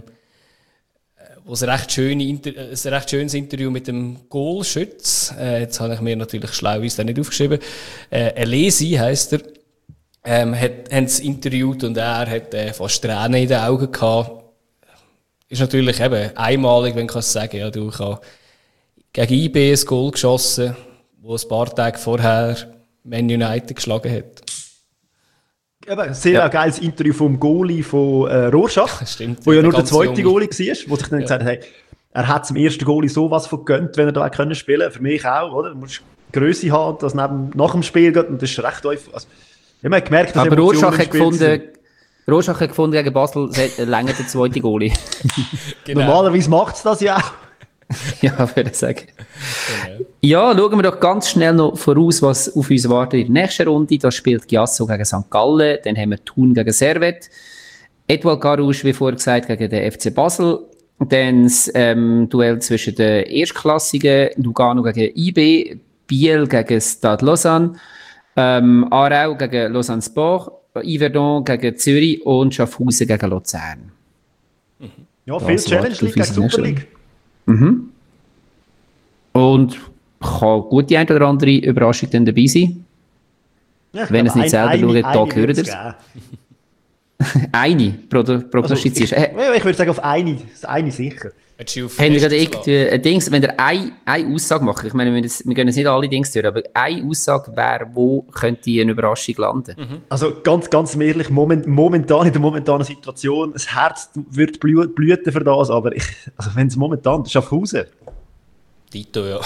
wo ein recht, schöne Inter ein recht schönes Interview mit dem Goalschütz, äh, jetzt habe ich mir natürlich schlauweise nicht aufgeschrieben, äh, Elesi heisst er, ähm, hat, haben sie interviewt und er hat äh, fast Tränen in den Augen gehabt. Ist natürlich eben einmalig, wenn du kannst sagen, ja, du, ich habe gegen I B ein Goal geschossen, wo ein paar Tage vorher Man United geschlagen hat.
eben, ein sehr
Ja.
geiles Interview vom Goalie von äh, Rorschach,
Stimmt,
wo ja
der
nur der
ganz
zweite
junge.
Goalie war, wo sich dann gesagt hat, hey, er hat zum ersten Goalie sowas von gegönnt, wenn er da können spielen. Für mich auch, oder? Du musst Größe haben, dass neben, nach dem Spiel geht und das ist recht einfach. Also, ich habe gemerkt, dass
Aber
Emotionen
Rorschach
im
hat
Spiel
gefunden,
sind.
Rorschach hat gefunden, gegen Basel länger der zweite Goalie.
Genau.
Normalerweise macht es das ja auch.
Ja, würde ich sagen.
Genau.
Ja, schauen wir doch ganz schnell noch voraus, was auf uns wartet in der nächsten Runde. Da spielt Giasso gegen Sankt Gallen, dann haben wir Thun gegen Servet, Etoile Carouge, wie vorher gesagt, gegen den F C Basel, dann das ähm, Duell zwischen den Erstklassigen, Lugano gegen I B, Biel gegen Stade Lausanne, ähm, Aarau gegen Lausanne Sport, Yverdon gegen Zürich und Schaffhausen gegen Luzern.
Ja,
Das
viel Challenge
wartet
League
auf
gegen
uns
Super
nächste
League.
Mhm. Und kann gut die eine oder andere Überraschung dann dabei sein.
Ja, ich
Wenn
glaube,
ihr es nicht
ein-
selber
eine-
schaut, da
eine
hören
wird's
ihr's.
geben.
Eine pro-
Also,
prognostizierst.
ich,
äh,
ja, ich würde sagen, auf eine, das eine sicher.
Hättest du auf
haben wir gerade
Festes
irgendwie ein Dings, wenn ihr eine, eine Aussage macht, ich meine, wir, das, wir gehen jetzt nicht alle Dings durch, aber eine Aussage wäre, wo könnte eine Überraschung landen?
Also ganz, ganz ehrlich, moment, momentan in der momentanen Situation, das Herz wird blü blüten für das, aber ich, also wenn es momentan, Schaffhausen.
Dito, ja.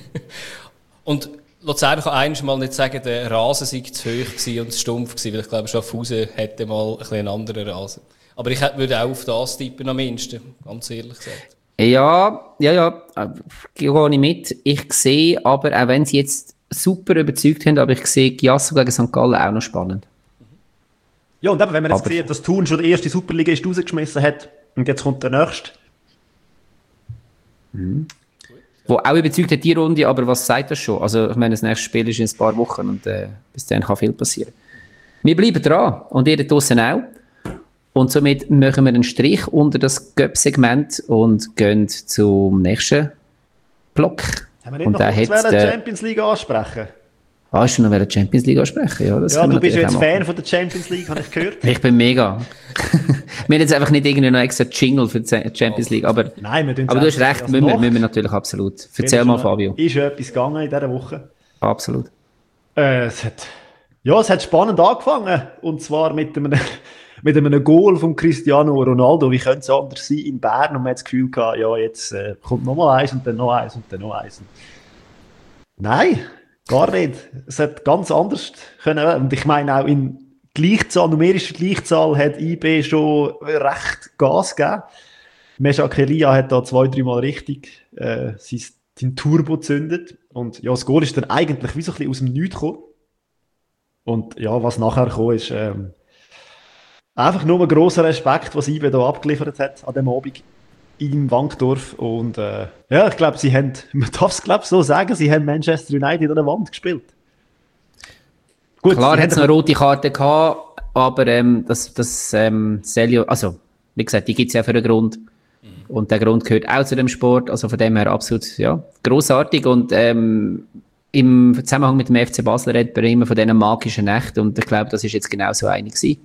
Und Luzern kann eines mal nicht sagen, der Rasen sei zu hoch gewesen und zu stumpf gewesen, weil ich glaube, Schaffhausen hätte mal ein bisschen einen anderen Rasen. Aber ich hätte- würde auch auf das tippen am ehesten, ganz ehrlich gesagt.
Ja, ja, ja, äh, gehe ich mit. Ich sehe aber, auch wenn sie jetzt super überzeugt haben, aber ich sehe Giasso gegen Sankt Gallen auch noch spannend.
Ja, und eben, wenn man jetzt
Aber-
sieht, dass Thun schon die erste Superliga ist rausgeschmissen hat, Und jetzt kommt der nächste.
Mhm. Wo auch überzeugt hat, die Runde, aber was sagt das schon? Also, ich meine, das nächste Spiel ist in ein paar Wochen und äh, bis dann kann viel passieren. Wir bleiben dran und ihr da draussen auch. Und somit machen wir einen Strich unter das Göpp-Segment und gehen zum nächsten Block.
Haben wir nicht
und
noch kurz
hat,
die
äh,
Champions League ansprechen?
Ah, hast du noch die Champions League ansprechen? Ja, das
Ja, du bist ja
jetzt
jetzt Fan von der Champions League, habe ich gehört.
Ich bin mega. Wir haben jetzt einfach nicht irgendwie noch extra Jingle für die Champions League, aber,
Nein, wir tun
aber du hast recht, müssen wir, müssen wir natürlich absolut. Erzähl mal, Fabio.
Ist ja etwas gegangen in dieser Woche.
Absolut.
Äh, es hat, ja, es hat spannend angefangen. Und zwar mit einem, mit einem Goal von Cristiano Ronaldo. Wie könnte es anders sein in Bern? Und man hat das Gefühl gehabt, ja, jetzt äh, kommt noch mal eins und dann noch eins und dann noch eins. Nein, gar nicht. Es hat ganz anders können. Und ich meine auch in Gleichzahl, numerischer Gleichzahl hat I B schon recht Gas gegeben. Meshak Elia hat da zwei, dreimal richtig äh, sein, sein Turbo gezündet. Und ja, das Goal ist dann eigentlich wie so ein bisschen aus dem Nichts gekommen. Und ja, was nachher gekommen ist, ähm, einfach nur ein grosser Respekt, was I B da abgeliefert hat an dem Abend in Wankdorf. Und äh, ja, ich glaube, sie haben, man darf es glaube so sagen, sie haben Manchester United an der Wand gespielt.
Gut, klar hat es eine rote Karte gehabt, aber ähm, das, das ähm, Celio, also wie gesagt, die gibt es ja für einen Grund. Mhm. Und der Grund gehört auch zu dem Sport, also von dem her absolut ja, grossartig. Und ähm, im Zusammenhang mit dem F C Basel redet man immer von diesen magischen Nächten und ich glaube, das ist jetzt genau so eine gewesen.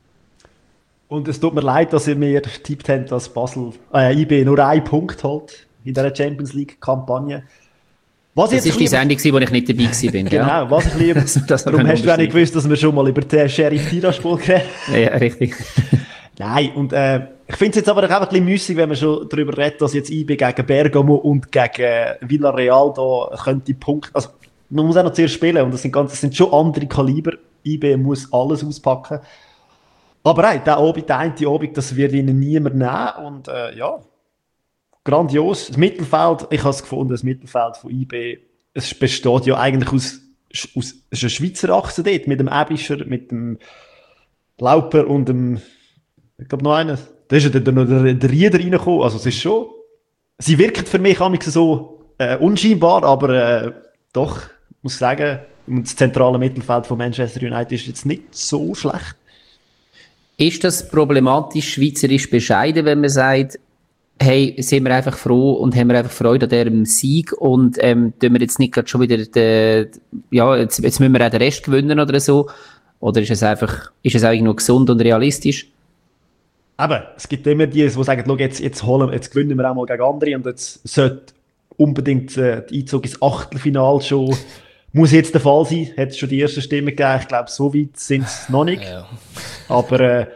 Und
es tut mir leid, dass ihr mir getippt habt, dass Basel, äh, I B nur einen Punkt holt in dieser Champions League-Kampagne.
Was das war die Sendung, wo ich nicht dabei war.
Genau, ja. Was ich lieber... das, das darum hast du auch nicht gewusst, dass wir schon mal über den Sheriff Tiraspol geredet haben.
Ja, richtig.
Nein, und äh, ich finde es jetzt aber auch ein bisschen müßig, wenn man schon darüber redet, dass jetzt I B gegen Bergamo und gegen Villarreal da könnte Punkte... Also, man muss auch noch zuerst spielen und das sind, ganz, das sind schon andere Kaliber. I B muss alles auspacken. Aber nein, der Abend, der eine Abend, das wird ihnen niemand nehmen und äh, ja... Grandios. Das Mittelfeld, ich habe es gefunden, das Mittelfeld von I B, es besteht ja eigentlich aus, aus es ist eine Schweizer Achse dort, mit dem Ebischer, mit dem Lauper und dem, ich glaube noch einer, da ist ja dann noch der, der Rieder reingekommen, also es ist schon, sie wirkt für mich manchmal so äh, unscheinbar, aber äh, doch, ich muss sagen, das zentrale Mittelfeld von Manchester United ist jetzt nicht so schlecht.
Ist das problematisch schweizerisch bescheiden, wenn man sagt, hey, sind wir einfach froh und haben wir einfach Freude an diesem Sieg und ähm, tun wir jetzt nicht gerade schon wieder den, ja, jetzt, jetzt müssen wir auch den Rest gewinnen oder so? Oder ist es einfach, ist es eigentlich nur gesund und realistisch?
Aber es gibt immer die, die sagen, schau, jetzt, jetzt, holen, jetzt gewinnen wir auch mal gegen andere und jetzt sollte unbedingt äh, der Einzug ins Achtelfinale schon, muss jetzt der Fall sein, hat es schon die erste Stimme gegeben, ich glaube, so weit sind es noch nicht. Ja. Aber äh,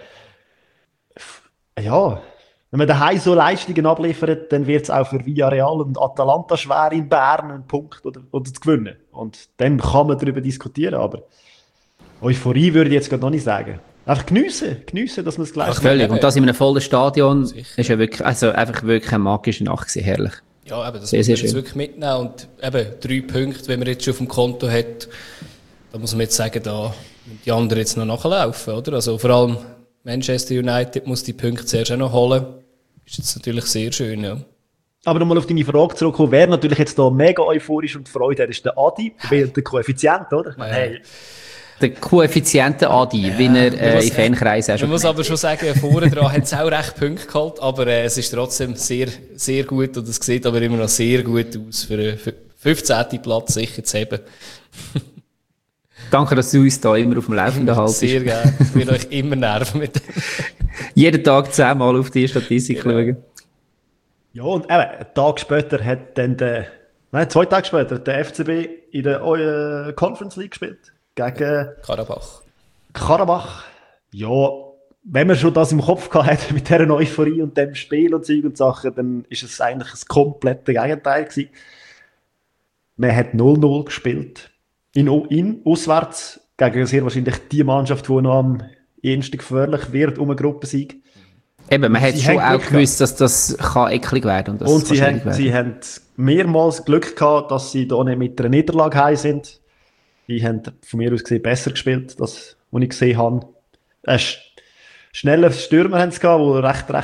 ja, wenn man daheim so Leistungen abliefert, dann wird es auch für Villarreal und Atalanta schwer, in Bern einen Punkt oder, oder zu gewinnen. Und dann kann man darüber diskutieren, aber Euphorie würde ich jetzt gerade noch nicht sagen. Einfach geniessen, geniessen, dass man es gleich
macht. Völlig. Und das in einem vollen Stadion Sicher. ist ja wirklich, also einfach wirklich eine magische Nacht gewesen, herrlich.
Ja, aber das sehr, muss man jetzt wirklich mitnehmen. Und eben drei Punkte, wenn man jetzt schon auf dem Konto hat, da muss man jetzt sagen, da müssen die anderen jetzt noch nachlaufen, oder? Also vor allem Manchester United muss die Punkte zuerst auch noch holen. Ist jetzt natürlich sehr schön, ja.
Aber nochmal auf deine Frage zurückkommen, wer natürlich jetzt da mega euphorisch und Freude hat, ist der Adi, der Koeffizient, oder? Ich meine, hey.
Der koeffiziente Adi, ja, wie er äh, im Fankreis auch schon.
Man muss aber schon sagen, vorne dran haben sie auch recht Punkte geholt, aber äh, es ist trotzdem sehr, sehr gut und es sieht aber immer noch sehr gut aus, für einen fünfzehnten Platz sicher zu haben.
Danke, dass du uns da immer auf dem Laufenden haltest.
Sehr gerne. Ich will euch immer nerven mit dem.
Jeden Tag zehnmal auf die Statistik genau. schauen.
Ja, und eben, einen Tag später hat dann der, nein, zwei Tage später, der F C B in der äh, Conference League gespielt. Gegen
Karabach.
Karabach. Ja, wenn man schon das im Kopf gehabt hat mit dieser Euphorie und dem Spiel und Zeug und Sachen, dann ist es eigentlich das komplette Gegenteil gewesen. Man hat null null gespielt. In, in, auswärts, gegen sehr wahrscheinlich die Mannschaft, die noch am ehesten gefährlich wird, um einen Gruppensieg.
Eben, man hat schon auch gewusst, dass das kann eklig werden. Und, das
und sie, haben, werden. sie haben mehrmals Glück gehabt, dass sie da nicht mit einer Niederlage heim sind. Die haben von mir aus gesehen besser gespielt, das, was ich gesehen habe. Äh, schneller Stürmer haben sie gehabt, die recht, recht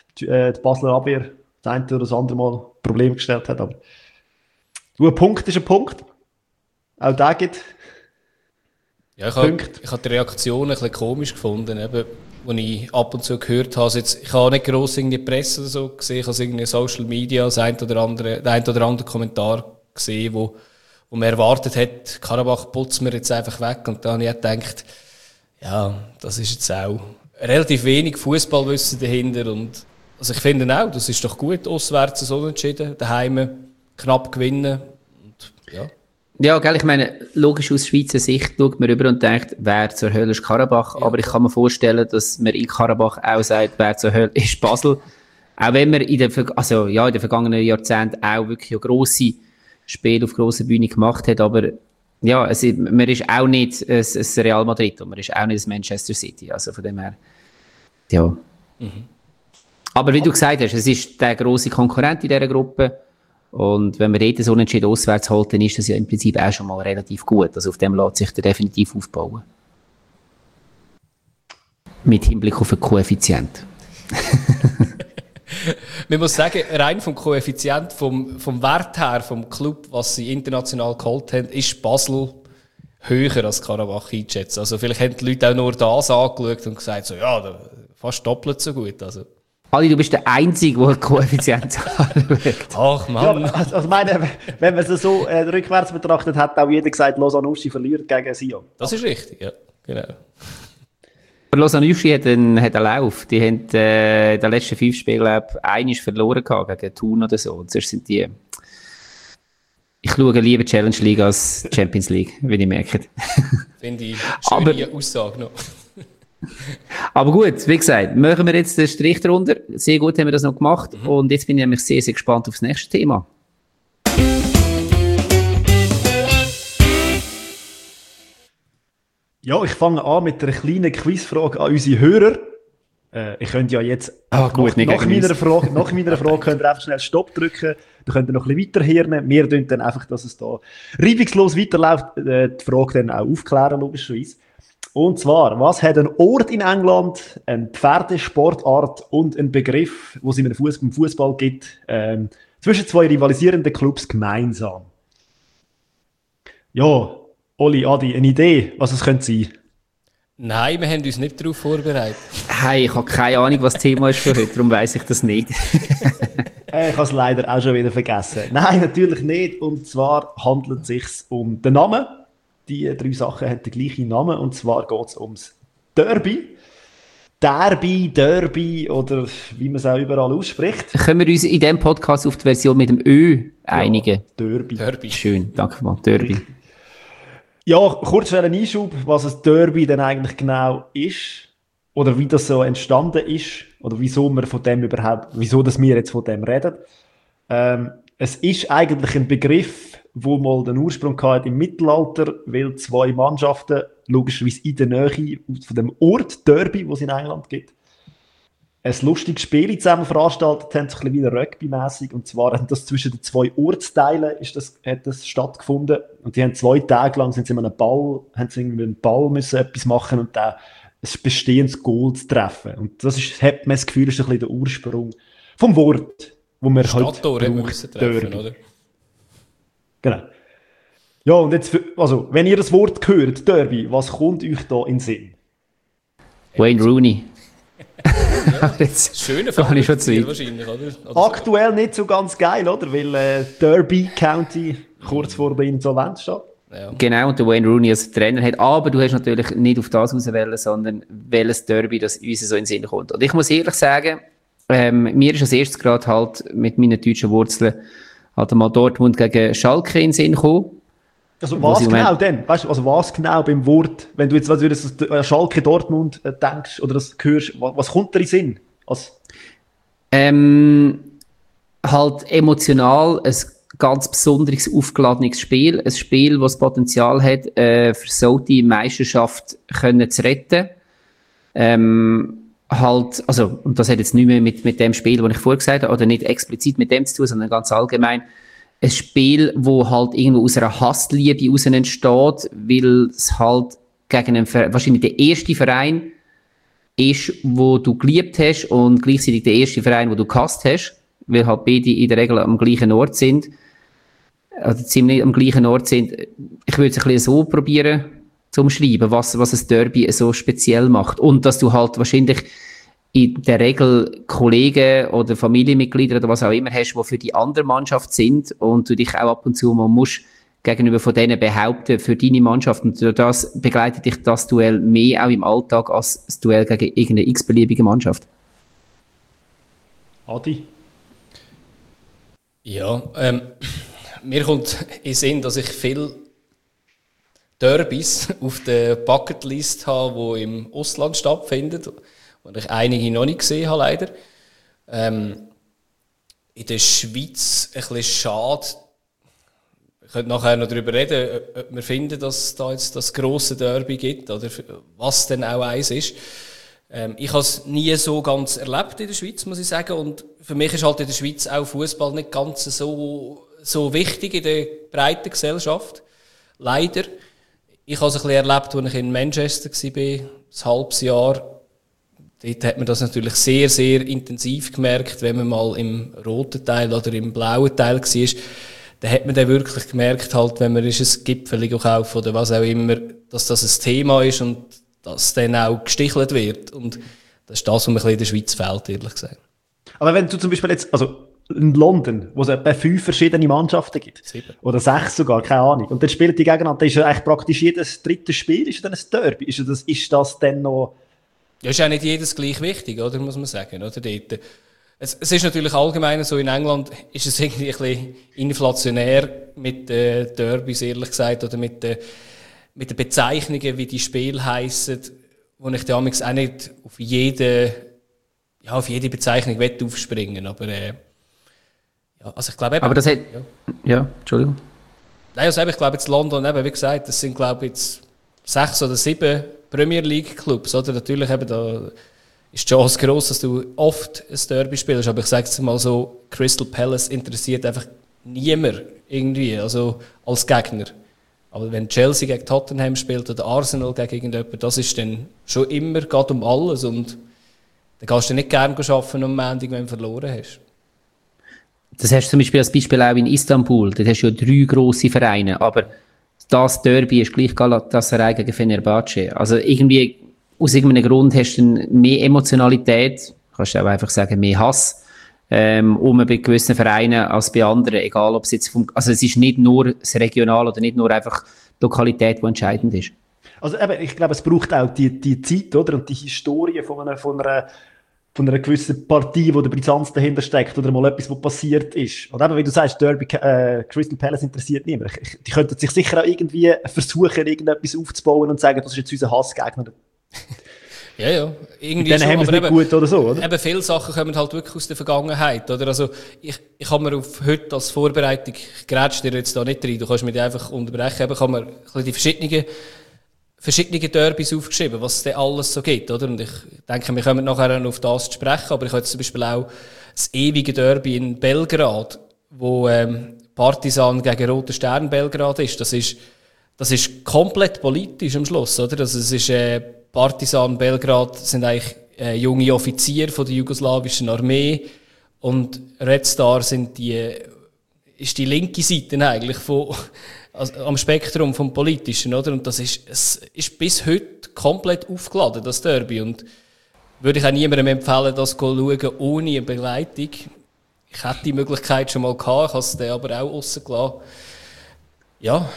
die, äh, die Basler Abwehr das eine oder das andere Mal Probleme gestellt hat. Aber du, ein Punkt ist ein Punkt. Auch der gibt
Ja, ich habe
Punkte.
hab die Reaktion ein bisschen komisch gefunden, eben, als ich ab und zu gehört habe. Also jetzt, ich habe nicht gross in die Presse oder so gesehen, ich habe irgendwie Social Media, das ein oder andere, den ein oder anderen Kommentar gesehen, wo, wo man erwartet hat, Karabach putzt mir jetzt einfach weg. Und dann habe ich gedacht, ja, das ist jetzt auch relativ wenig Fußballwissen dahinter. Und also ich finde auch, das ist doch gut, auswärts so entschieden, daheim knapp gewinnen. Und, ja.
Ja, gell, ich meine, logisch aus Schweizer Sicht schaut man rüber und denkt, wer zur Hölle ist Karabach? Ja. Aber ich kann mir vorstellen, dass man in Karabach auch sagt, wer zur Hölle ist Basel. Auch wenn wir in den, also, ja, in den vergangenen Jahrzehnten auch wirklich grosse Spiele auf grosser Bühne gemacht hat, aber ja, es, man ist auch nicht ein, ein Real Madrid und man ist auch nicht ein Manchester City. Also von dem her, ja. Mhm. Aber wie du gesagt hast, es ist der grosse Konkurrent in dieser Gruppe. Und wenn man dort so unentschieden auswärts holt, dann ist das ja im Prinzip auch schon mal relativ gut. Also auf dem lässt sich der definitiv aufbauen. Mit Hinblick auf den Koeffizient.
Man muss sagen, rein vom Koeffizient, vom, vom Wert her, vom Club, was sie international geholt haben, ist Basel höher als Karabach eingeschätzt. Also vielleicht haben die Leute auch nur das angeschaut und gesagt, so, ja, fast doppelt so gut. Also.
Ali, du bist der Einzige, der den Koeffizient anschaut.
Ach Mann.
Ja, also, also meine, wenn man es so äh, rückwärts betrachtet, hat auch jeder gesagt, Lausanne Uschi verliert gegen Sion.
Das ist richtig, ja. Genau.
Aber Lausanne Uschi hat einen, hat einen Lauf. Die haben äh, in den letzten fünf Spielen, glaube ich, einmal verloren gehabt, gegen Thun oder so. Und sonst sind die... Ich schaue lieber Challenge League als Champions League, wie ihr merkt.
Finde ich eine schöne Aussage noch.
Aber gut, wie gesagt, machen wir jetzt den Strich drunter. Sehr gut haben wir das noch gemacht. Mhm. Und jetzt bin ich nämlich sehr, sehr gespannt auf das nächste Thema.
Ja, ich fange an mit einer kleinen Quizfrage an unsere Hörer. Äh, ich könnte ja jetzt
ah, gut,
nach, nach, meiner Frage, nach meiner Frage könnt ihr einfach schnell Stopp drücken. Dann könnt ihr noch ein bisschen weiterhören. Wir tun dann einfach, dass es da reibungslos weiterläuft, äh, die Frage dann auch aufklären, logischerweise. Und zwar, was hat ein Ort in England, eine Pferdesportart und ein Begriff, wo es im Fußball gibt, ähm, zwischen zwei rivalisierenden Clubs gemeinsam? Ja, Oli, Adi, eine Idee, was es könnte sein?
Nein, wir haben uns nicht darauf vorbereitet.
Hey, ich habe keine Ahnung, was das Thema ist für heute, darum weiss ich das nicht.
Ich habe es leider auch schon wieder vergessen. Nein, natürlich nicht. Und zwar handelt es sich um den Namen. Die drei Sachen haben den gleichen Namen, und zwar geht es ums Derby. Derby, Derby oder wie man es auch überall ausspricht.
Können wir uns in diesem Podcast auf die Version mit dem Ö einigen?
Ja, Derby.
Derby.
Schön, danke mal, Derby.
Ja, kurz einen Einschub, was ein Derby denn eigentlich genau ist oder wie das so entstanden ist oder wieso wir von dem überhaupt, wieso dass wir jetzt von dem reden. Ähm, es ist eigentlich ein Begriff, wo mal den Ursprung hatte im Mittelalter, weil zwei Mannschaften logischerweise in der Nähe von dem Ort Derby, wo es in England gibt, ein lustiges Spiel zusammen veranstaltet haben, so ein bisschen wie Rugby-mässig. Und zwar haben das zwischen den zwei Ortsteilen ist das, hat das stattgefunden. Und die haben zwei Tage lang sind sie mit einem Ball, haben sie mit einem Ball müssen etwas machen und da ein bestehendes Goal zu treffen. Und das ist, hat man das Gefühl, ist ein bisschen der Ursprung vom Wort, wo man
Stadttor
halt
müssen treffen, oder?
Genau. Ja, und jetzt, also, wenn ihr das Wort hört, Derby, was kommt euch da in den Sinn?
Wayne Rooney.
Ja, schöne Frage wahrscheinlich, oder? oder
Aktuell so. Nicht so ganz geil, oder? Weil äh, Derby County kurz vor der Insolvenz steht.
Ja. Genau, und der Wayne Rooney als Trainer hat. Aber du hast natürlich nicht auf das auswählen, sondern welches Derby, das uns so in den Sinn kommt. Und ich muss ehrlich sagen, ähm, mir ist als erstes gerade halt mit meinen deutschen Wurzeln halt mal Dortmund gegen Schalke in den Sinn gekommen.
Also was genau denn? Weißt du, also was genau beim Wort, wenn du jetzt was würdest, äh, Schalke Dortmund äh, denkst oder das hörst, was, was kommt dir in den Sinn? Also
ähm, halt emotional ein ganz besonderes, aufgeladenes Spiel. Ein Spiel, das das Potenzial hat, äh, für so die Meisterschaft können zu retten. Ähm, halt, also, und das hat jetzt nicht mehr mit, mit dem Spiel, das ich vorher gesagt habe, oder nicht explizit mit dem zu tun, sondern ganz allgemein. Ein Spiel, wo halt irgendwo aus einer Hassliebe raus entsteht, weil es halt gegen einen, wahrscheinlich der erste Verein ist, wo du geliebt hast und gleichzeitig der erste Verein, wo du gehasst hast, weil halt beide in der Regel am gleichen Ort sind, also ziemlich am gleichen Ort sind. Ich würde es ein bisschen so probieren zu umschreiben, was, was ein Derby so speziell macht. Und dass du halt wahrscheinlich in der Regel Kollegen oder Familienmitglieder oder was auch immer hast, die für die andere Mannschaft sind und du dich auch ab und zu mal musst gegenüber von denen behaupten für deine Mannschaft. Und durch das begleitet dich das Duell mehr auch im Alltag als das Duell gegen irgendeine x-beliebige Mannschaft.
Adi?
Ja, ähm, mir kommt in den Sinn, dass ich viele Derbys auf der Bucketlist habe, die im Ausland stattfinden, und ich einige noch nicht gesehen habe, leider. Ähm, in der Schweiz ein bisschen schade. Wir können nachher noch darüber reden, ob wir finden, dass es da jetzt das grosse Derby gibt oder was denn auch eins ist. Ähm, ich habe es nie so ganz erlebt in der Schweiz, muss ich sagen. Und für mich ist halt in der Schweiz auch Fußball nicht ganz so, so wichtig in der breiten Gesellschaft. Leider. Ich habe es ein bisschen erlebt, als ich in Manchester war, ein halbes Jahr. Dort hat man das natürlich sehr, sehr intensiv gemerkt, wenn man mal im roten Teil oder im blauen Teil war. Da hat man dann wirklich gemerkt, halt, wenn man ein Gipfel kauft oder was auch immer, dass das ein Thema ist und dass dann auch gestichelt wird. Und das ist das, was mir ein bisschen in der Schweiz fehlt, ehrlich gesagt.
Aber wenn du zum Beispiel jetzt, also in London, wo es etwa fünf verschiedene Mannschaften gibt,
Sieben.
oder sechs sogar, keine Ahnung, und dann spielen die gegeneinander, ist ja eigentlich praktisch jedes dritte Spiel ist dann ein Derby. Ist das, ist das dann noch...
Ja, ist ja nicht jedes gleich wichtig, oder, muss man sagen, oder? Dort. Es, es ist natürlich allgemein so, in England ist es irgendwie ein bisschen inflationär mit den äh, Derbys, ehrlich gesagt, oder mit den, mit den Bezeichnungen, wie die Spiele heissen, wo ich damals auch nicht auf jede, ja, auf jede Bezeichnung wett aufspringen, aber äh, ja, also ich glaube eben...
Aber das hat...
Ja,
ja Entschuldigung.
Nein, also eben, ich glaube jetzt London, eben, wie gesagt, das sind glaube ich jetzt sechs oder sieben Premier League Clubs, oder? Natürlich eben da ist die Chance gross, dass du oft ein Derby spielst, aber ich sage es mal so, Crystal Palace interessiert einfach niemand irgendwie, also als Gegner. Aber wenn Chelsea gegen Tottenham spielt oder Arsenal gegen irgendjemanden, das ist dann schon immer, geht um alles und dann kannst du nicht gerne arbeiten am Montag, wenn du verloren hast.
Das hast du zum Beispiel als Beispiel auch in Istanbul, dort hast du ja drei grosse Vereine, aber das Derby ist gleich Galatasaray gegen Fenerbahce. Also irgendwie, aus irgendeinem Grund hast du mehr Emotionalität, kannst du auch einfach sagen, mehr Hass, ähm, um bei gewissen Vereinen als bei anderen, egal ob es jetzt vom, also es ist nicht nur das Regional oder nicht nur einfach die Lokalität, die entscheidend ist.
Also eben, ich glaube, es braucht auch die, die Zeit, oder? Und die Historie von einer, von einer, von einer gewissen Partie, wo der Brisanz dahinter steckt, oder mal etwas, was passiert ist. Und eben, wie du sagst, Derby, äh, Crystal Palace interessiert niemand. Die könnten sich sicher auch irgendwie versuchen, irgendetwas aufzubauen und sagen, das ist jetzt unser Hassgegner.
Ja, ja. Irgendwie
dann
schon,
haben wir es nicht
eben,
gut oder so, oder?
Eben viele Sachen kommen halt wirklich aus der Vergangenheit, oder? Also, ich, ich habe mir auf heute als Vorbereitung, ich grätsch dir jetzt da nicht rein, du kannst mich einfach unterbrechen, eben, ich habe mir ein bisschen die verschiedenen, verschiedenen Derbys aufgeschrieben, was es denn alles so gibt, oder? Und ich denke, wir kommen nachher auf das zu sprechen, aber ich habe jetzt zum Beispiel auch das ewige Derby in Belgrad, wo ähm, Partizan gegen Roter Stern Belgrad ist. Das ist, das ist komplett politisch am Schluss, oder? Also, es ist, äh, Partizan Belgrad sind eigentlich äh, junge Offiziere von der jugoslawischen Armee und Red Star sind die, äh, ist die linke Seite eigentlich von, also am Spektrum vom Politischen, oder? Und das ist, es ist bis heute komplett aufgeladen, das Derby. Und würde ich auch niemandem empfehlen, das zu schauen ohne eine Begleitung. Ich hätte die Möglichkeit schon mal gehabt, ich habe es dann aber auch rausgelassen. Ja.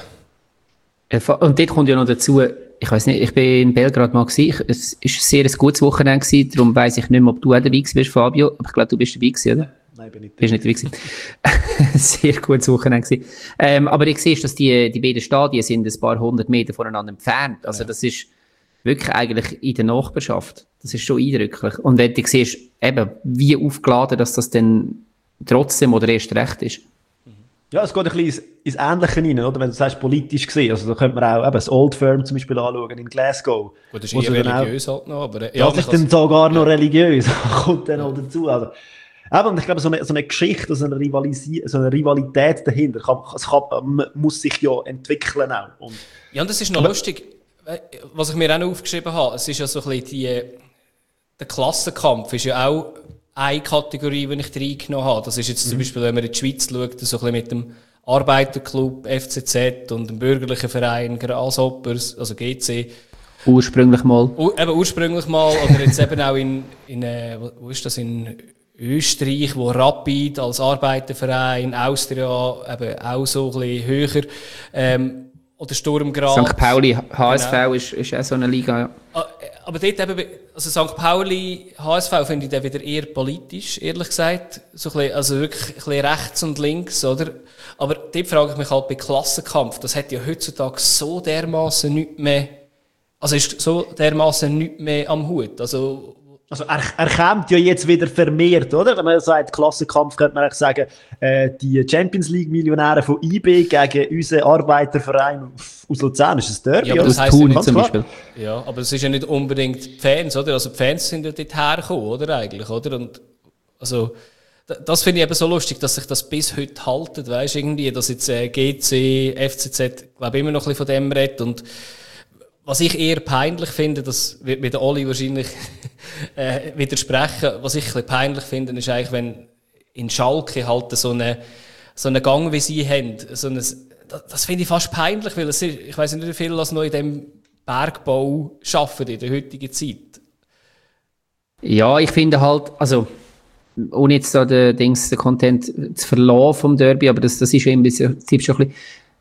Und dort kommt ja noch dazu, ich weiß nicht, ich bin in Belgrad mal gewesen, es war ein sehr gutes Wochenende gewesen, darum weiss ich nicht mehr, ob du auch dabei warst, Fabio, aber ich glaube, du bist dabei gewesen, oder?
Nein, bin nicht
dabei. Bist nicht dabei gewesen. Sehr gutes Wochenende gewesen. Ähm, aber ich sehe, dass die, die beiden Stadien sind ein paar hundert Meter voneinander entfernt, also ja. Das ist wirklich eigentlich in der Nachbarschaft, das ist schon eindrücklich. Und wenn du siehst, eben, wie aufgeladen, dass das dann trotzdem oder erst recht ist.
Ja, es geht ein bisschen ins, ins Ähnliche rein, oder? Wenn du sagst, politisch gesehen. Also, da könnte man auch eben das Old Firm zum Beispiel anschauen, in Glasgow.
Gut, das ist eher religiös auch, halt noch, aber...
Ja, das ist dann sogar noch religiös, kommt dann noch dazu. Also, eben, und ich glaube, so eine, so eine Geschichte, so eine, Rivalisi- so eine Rivalität dahinter, kann, es kann, muss sich ja entwickeln auch. Und,
ja, und das ist noch
aber,
lustig, was ich mir auch noch aufgeschrieben habe. Es ist ja so ein bisschen die... der Klassenkampf ist ja auch eine Kategorie, die ich reingenommen habe. Das ist jetzt mhm. zum Beispiel, wenn man in die Schweiz schaut, so ein bisschen mit dem Arbeiterclub F C Z und dem bürgerlichen Verein Grasshoppers, also G C.
Ursprünglich mal.
U- eben ursprünglich mal, oder jetzt eben auch in, in äh, wo, wo ist das, in Österreich, wo Rapid als Arbeiterverein, Austria eben auch so ein bisschen höher, ähm, oder Sturm Graz.
Sankt Pauli, H S V
Genau.
ist, ist auch so eine Liga, ja.
Aber dort eben, also Sankt Pauli, H S V finde ich dann wieder eher politisch, ehrlich gesagt. So ein bisschen, also wirklich ein bisschen rechts und links, oder? Aber dort frage ich mich halt bei Klassenkampf, das hat ja heutzutage so dermaßen nichts mehr, also ist so dermaßen nichts mehr am Hut. Also,
Also er, er kommt ja jetzt wieder vermehrt, oder? Wenn man sagt Klassenkampf, könnte man eigentlich sagen, äh, die Champions League Millionäre von I B gegen unseren Arbeiterverein aus Luzern, ist ein Derby.
Ja, aber
oder?
das heisst
Thun
ja
zum
klar.
Beispiel.
ja, aber es ist ja nicht unbedingt die Fans, oder? Also die Fans sind ja dort hergekommen, oder eigentlich, oder? Und also d- das finde ich eben so lustig, dass sich das bis heute haltet, weißt irgendwie, dass jetzt äh, G C, F C Z, glaube immer noch ein bisschen von dem redet und was ich eher peinlich finde, das wird mir der Oli wahrscheinlich äh, widersprechen, was ich ein bisschen peinlich finde, ist eigentlich, wenn in Schalke halt so eine, so eine Gang wie sie haben, so eine, das, das finde ich fast peinlich, weil es ist, ich weiss nicht, wie viel das noch in dem Bergbau schaffen in der heutigen Zeit.
Ja, ich finde halt, also, ohne jetzt da den, Dings, den Content zu verlassen vom Derby, aber das, das ist ja ein bisschen, schon ein bisschen.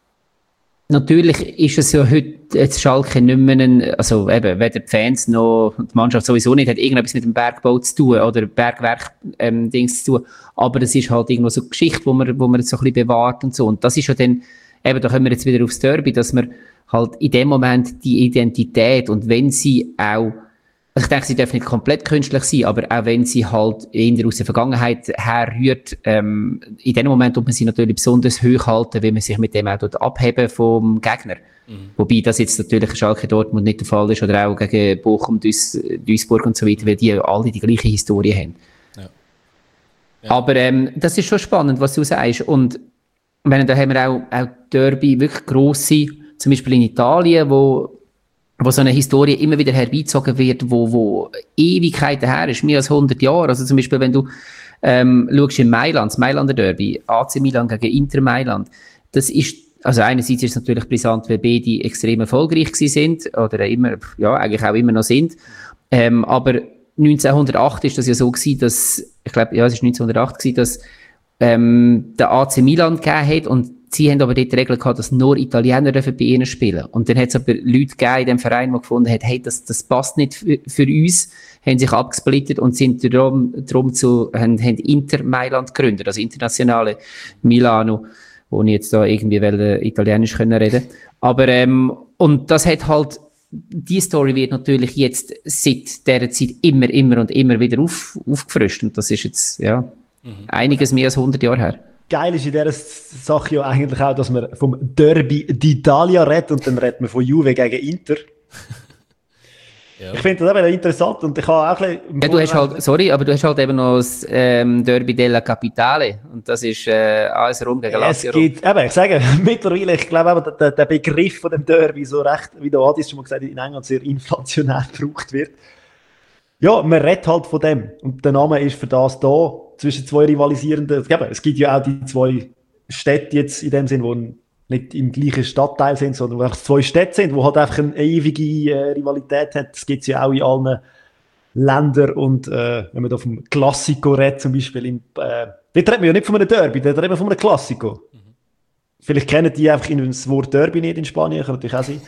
Natürlich ist es ja heute jetzt Schalke nicht mehr ein, also eben, weder die Fans noch die Mannschaft sowieso nicht, hat irgendetwas mit dem Bergbau zu tun oder Bergwerk, ähm, Dings zu tun. Aber es ist halt irgendwo so eine Geschichte, wo man, wo man so ein bisschen bewahrt und so. Und das ist ja dann, eben, da kommen wir jetzt wieder aufs Derby, dass man halt in dem Moment die Identität und wenn sie auch, also ich denke, sie darf nicht komplett künstlich sein, aber auch wenn sie halt eher aus der Vergangenheit herrührt, ähm, in dem Moment tut man sie natürlich besonders hoch halten, weil man sich mit dem auch dort abheben vom Gegner. Mhm. Wobei das jetzt natürlich Schalke Dortmund nicht der Fall ist oder auch gegen Bochum, Duis, Duisburg und so weiter, weil die alle die gleiche Historie haben.
Ja. Ja.
Aber ähm, das ist schon spannend, was du sagst. Und wenn, da haben wir auch, auch Derby, wirklich grosse, zum Beispiel in Italien, wo wo so eine Historie immer wieder herbeizogen wird, wo, wo Ewigkeiten her ist, mehr als hundert Jahre. Also zum Beispiel, wenn du ähm, schaust in Mailand, das Mailander Derby, A C Milan gegen Inter Mailand, das ist, also einerseits ist es natürlich brisant, weil beide extrem erfolgreich gewesen sind, oder immer, ja, eigentlich auch immer noch sind, ähm, aber neunzehnhundertacht ist das ja so gewesen, dass, ich glaube, ja, es ist neunzehnhundertacht gewesen, dass ähm, der A C Milan gegeben hat und sie haben aber dort die Regel gehabt, dass nur Italiener bei ihnen spielen. Und dann hat es aber Leute gegeben in dem Verein, die gefunden haben, hey, das, das passt nicht für, für uns, haben sich abgesplittet und sind darum, darum zu, haben, haben Inter Mailand gegründet, also internationale Milano, wo ich jetzt da irgendwie will, äh, Italienisch können reden. Aber, ähm, und das hat halt, die Story wird natürlich jetzt seit dieser Zeit immer, immer und immer wieder auf, aufgefrischt. Und das ist jetzt, ja, mhm. einiges mehr als hundert Jahre her.
Geil ist in dieser Sache ja eigentlich auch, dass man vom Derby d'Italia redet und dann redet man von Juve gegen Inter. Ja. Ich finde das eben interessant und ich habe auch ein bisschen...
Ja, du hast halt, sorry, aber du hast halt eben noch das ähm, Derby della Capitale und das ist äh, A S Rom gegen Lazio.
Es gibt, eben, ich sage mittlerweile, ich glaube eben, der, der Begriff von dem Derby so recht, wie der Adis schon mal gesagt hat, in England sehr inflationär gebraucht wird. Ja, man redet halt von dem und der Name ist für das da, zwischen zwei rivalisierenden, es gibt ja auch die zwei Städte jetzt in dem Sinn, die nicht im gleichen Stadtteil sind, sondern wo zwei Städte sind, die halt einfach eine ewige äh, Rivalität haben. Das gibt es ja auch in allen Ländern und äh, wenn man da vom Klassiko redet, zum Beispiel, in, äh, dort redet man ja nicht von einem Derby, dort redet man von einem Klassiko. Mhm. Vielleicht kennen die einfach das Wort Derby nicht in Spanien, kann natürlich auch sein.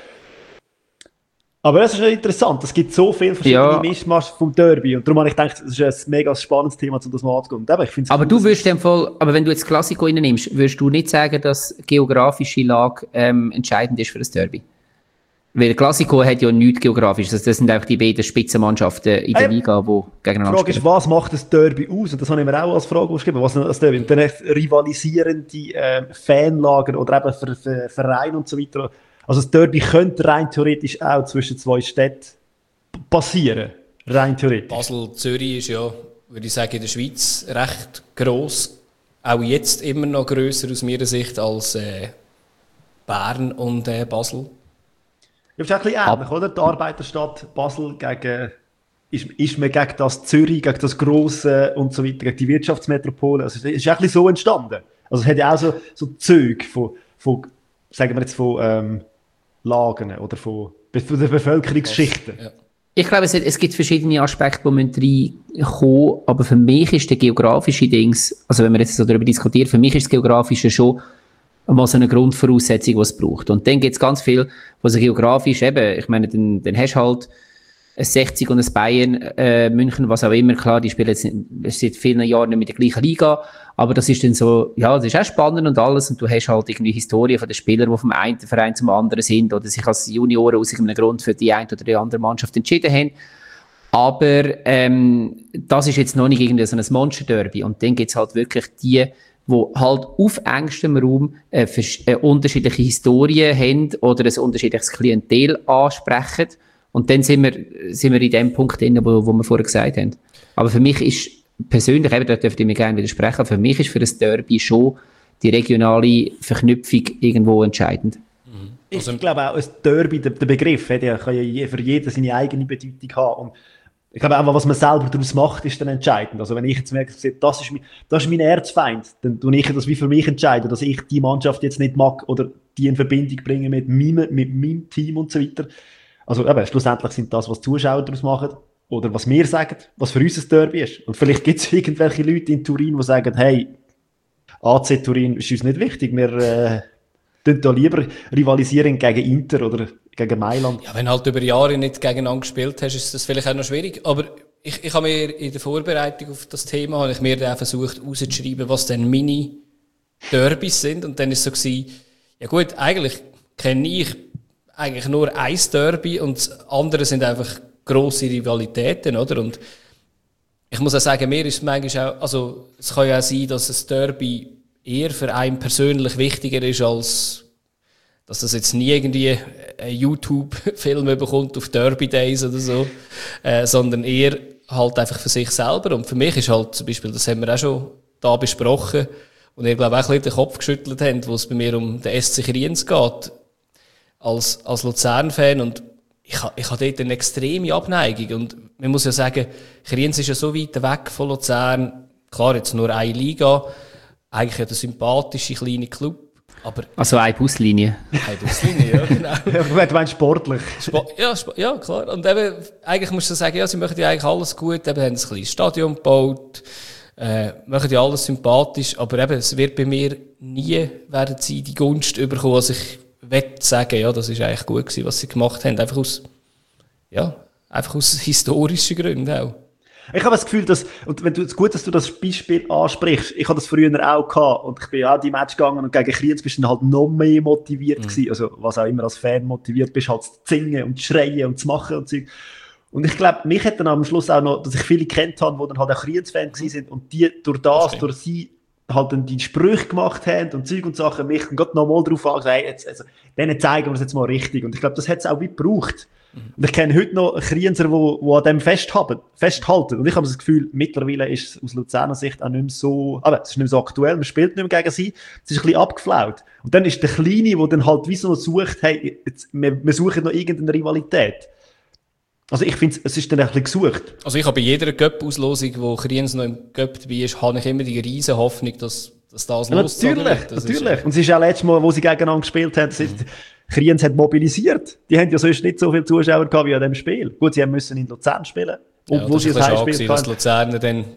Aber das ist ja interessant, es gibt so viele verschiedene ja. Mischmasch vom Derby und darum habe ich gedacht, das ist ein mega spannendes Thema, um das mal anzugehen. Aber, ich
aber cool, du würdest dem Fall, aber wenn du jetzt Klassiko reinnimmst, würdest du nicht sagen, dass geografische Lage ähm, entscheidend ist für das Derby? Weil Klassiko hat ja nichts geografisch, also das sind einfach die beiden Spitzenmannschaften in der äh, Liga, die gegeneinander
Die Frage ist, was macht das Derby aus? Und das habe ich mir auch als Frage geschrieben, was das Derby? Und dann rivalisierende äh, Fanlager oder eben für, für Vereine und so weiter. Also das Derby könnte rein theoretisch auch zwischen zwei Städten passieren. Rein theoretisch.
Basel-Zürich ist ja, würde ich sagen, in der Schweiz recht gross. Auch jetzt immer noch grösser aus meiner Sicht als äh, Bern und äh, Basel.
Ja, das ist ein bisschen ähnlich, oder? Die Arbeiterstadt Basel gegen ist, ist man gegen das Zürich, gegen das Grosse und so weiter, gegen die Wirtschaftsmetropole. Also, es ist ein bisschen so entstanden. Also, es hat ja auch so, so Züge von, von, sagen wir jetzt, von ähm, Lagen oder von, von den Bevölkerungsschichten. Ja.
Ich glaube, es, hat, es gibt verschiedene Aspekte, die reinkommen, aber für mich ist der geografische Dings, also wenn wir jetzt so darüber diskutieren, für mich ist das Geografische schon mal so eine Grundvoraussetzung, die es braucht. Und dann gibt es ganz viel, was geografisch eben, ich meine, dann, dann hast du halt ein sechzig und ein Bayern, äh, München, was auch immer, klar, die spielen jetzt seit vielen Jahren nicht mit der gleichen Liga, aber das ist dann so, ja, das ist auch spannend und alles und du hast halt irgendwie Historie von den Spielern, die vom einen Verein zum anderen sind oder sich als Junioren aus irgendeinem Grund für die eine oder die andere Mannschaft entschieden haben. Aber ähm, das ist jetzt noch nicht irgendwie so ein Monster-Derby und dann gibt es halt wirklich die, die halt auf engstem Raum äh, äh, unterschiedliche Historien haben oder ein unterschiedliches Klientel ansprechen. Und dann sind wir, sind wir in dem Punkt drin, wo, wo wir vorher gesagt haben. Aber für mich ist persönlich, eben, da dürfte ich mir gerne widersprechen, für mich ist für das Derby schon die regionale Verknüpfung irgendwo entscheidend.
Mhm. Also, ich glaube auch, ein Derby, der, der Begriff, der kann ja für jeden seine eigene Bedeutung haben. Und ich glaube auch, was man selber daraus macht, ist dann entscheidend. Also wenn ich jetzt merke, das ist mein, das ist mein Erzfeind, dann tue ich das wie für mich entscheiden, dass ich die Mannschaft jetzt nicht mag oder die in Verbindung bringe mit meinem, mit meinem Team und so weiter. Also eben, schlussendlich sind das, was die Zuschauer daraus machen oder was wir sagen, was für uns ein Derby ist. Und vielleicht gibt es irgendwelche Leute in Turin, die sagen, hey, A C Turin ist uns nicht wichtig, wir äh, tun da lieber rivalisieren gegen Inter oder gegen Mailand.
Ja, wenn halt über Jahre nicht gegeneinander gespielt hast, ist das vielleicht auch noch schwierig. Aber ich, ich habe mir in der Vorbereitung auf das Thema, habe ich mir dann versucht rauszuschreiben, was denn meine Derbys sind. Und dann ist es so gewesen, ja gut, eigentlich kenne ich eigentlich nur ein Derby und das andere sind einfach grosse Rivalitäten, oder? Und ich muss auch sagen, mir ist es manchmal auch, also es kann ja auch sein, dass ein Derby eher für einen persönlich wichtiger ist, als dass das jetzt nie irgendwie einen YouTube-Film bekommt auf Derby Days oder so, äh, sondern eher halt einfach für sich selber. Und für mich ist halt zum Beispiel, das haben wir auch schon da besprochen und ich glaube auch ein bisschen den Kopf geschüttelt haben, wo es bei mir um den S C Kriens geht, als, als Luzern-Fan, und ich habe ich ha dort eine extreme Abneigung. Und man muss ja sagen, Kriens ist ja so weit weg von Luzern, klar, jetzt nur eine Liga, eigentlich ja der sympathische kleine Club. Aber
also eine Buslinie.
Eine Buslinie, ja, genau.
Du meinst sportlich.
Sp- ja, sp- ja, klar. Und eben, eigentlich musst du sagen, ja, sie machen ja eigentlich alles gut, eben haben ein kleines Stadion gebaut, äh, machen ja alles sympathisch, aber eben, es wird bei mir nie, werden sie die Gunst überkommen, was ich wett sagen, ja, das ist eigentlich gut gewesen, was sie gemacht haben, einfach aus, ja, einfach aus historischen Gründen auch.
Ich habe das Gefühl, dass, und wenn du, es ist gut, dass du das Beispiel ansprichst, ich habe das früher auch gehabt, und ich bin ja auch in die Match gegangen, und gegen Kriens bist du dann halt noch mehr motiviert mhm. gewesen, also, was auch immer als Fan motiviert bist, halt zu singen und zu schreien und zu machen und so. Und ich glaube, mich hat dann am Schluss auch noch, dass ich viele kennt habe, die dann halt auch Kriens-Fan gewesen sind, und die durch das, das durch sie, halt dann die Sprüche gemacht haben und Zeug und Sachen, mich dann gerade noch mal drauf angesagt, hey, jetzt, also, denen zeigen wir es jetzt mal richtig. Und ich glaube, das hat es auch wie gebraucht. Mhm. Und ich kenne heute noch Krienser, die an dem festhalten, festhalten. Und ich habe das Gefühl, mittlerweile ist es aus Luzerner Sicht auch nicht mehr so, aber es ist nicht mehr so aktuell, man spielt nicht mehr gegen sie, es ist ein bisschen abgeflaut. Und dann ist der Kleine, der dann halt wie so sucht, hey, jetzt, wir, wir suchen noch irgendeine Rivalität. Also ich finde, es ist dann ein bisschen gesucht.
Also ich habe bei jeder Göpp-Auslosung, wo Kriens noch im Göpp dabei ist, habe ich immer die riesen Hoffnung, dass, dass das
ja, los natürlich, wird. Das natürlich. Ist, und es ist ja letztes Mal, wo sie gegeneinander gespielt haben, das ist, mhm. Kriens hat mobilisiert. Die haben ja sonst nicht so viele Zuschauer gehabt wie an diesem Spiel. Gut, sie haben müssen in Luzern spielen,
ja, obwohl sie das Heimspiel hatten. Dass Luzerner dann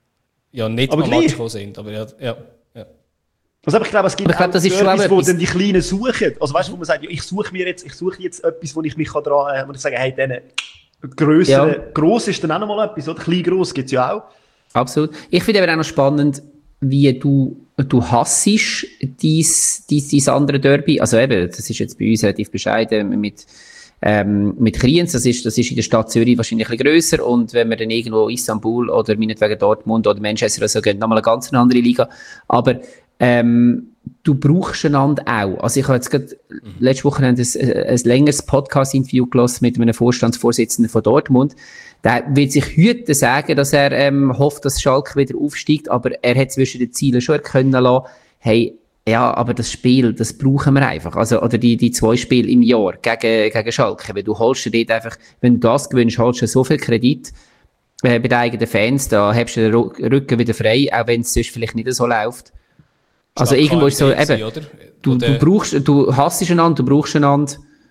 ja nicht am Match gekommen sind. Aber ja, ja, ja.
Also, aber ich glaube, es gibt
ich glaub,
auch Derbys, wo dann die Kleinen suchen. Also weißt du, wo man sagt, ja, ich suche mir jetzt, ich suche jetzt etwas, wo ich mich dran, äh, wo ich sage, hey, denen grösser, ja. Gross ist dann auch noch mal etwas, oder? Klein, gross gibt es ja auch.
Absolut. Ich finde aber auch noch spannend, wie du, du hassest dies, dies, dies andere Derby. Also eben, das ist jetzt bei uns relativ bescheiden mit, ähm, mit Kriens. Das ist, das ist in der Stadt Zürich wahrscheinlich ein bisschen grösser. Und wenn wir dann irgendwo Istanbul oder meinetwegen Dortmund oder Manchester oder so gehen, nochmal eine ganz andere Liga. Aber, ähm, du brauchst einander auch. Also ich habe jetzt gerade mhm. letzte Woche ein, ein, ein längeres Podcast-Interview gelassen mit einem Vorstandsvorsitzenden von Dortmund. Der wird sich heute sagen, dass er ähm, hofft, dass Schalke wieder aufsteigt, aber er hat zwischen den Zielen schon erkennen lassen, hey, ja, aber das Spiel, das brauchen wir einfach. Also, oder die, die zwei Spiele im Jahr gegen, gegen Schalke. Weil du holst dir dort einfach, wenn du das gewinnst, holst du so viel Kredit. bei den eigenen Fans, da hast du den Rücken wieder frei, auch wenn es sonst vielleicht nicht so läuft. Also irgendwo ist so, eben, du, du brauchst, du hassest einander, du brauchst einander.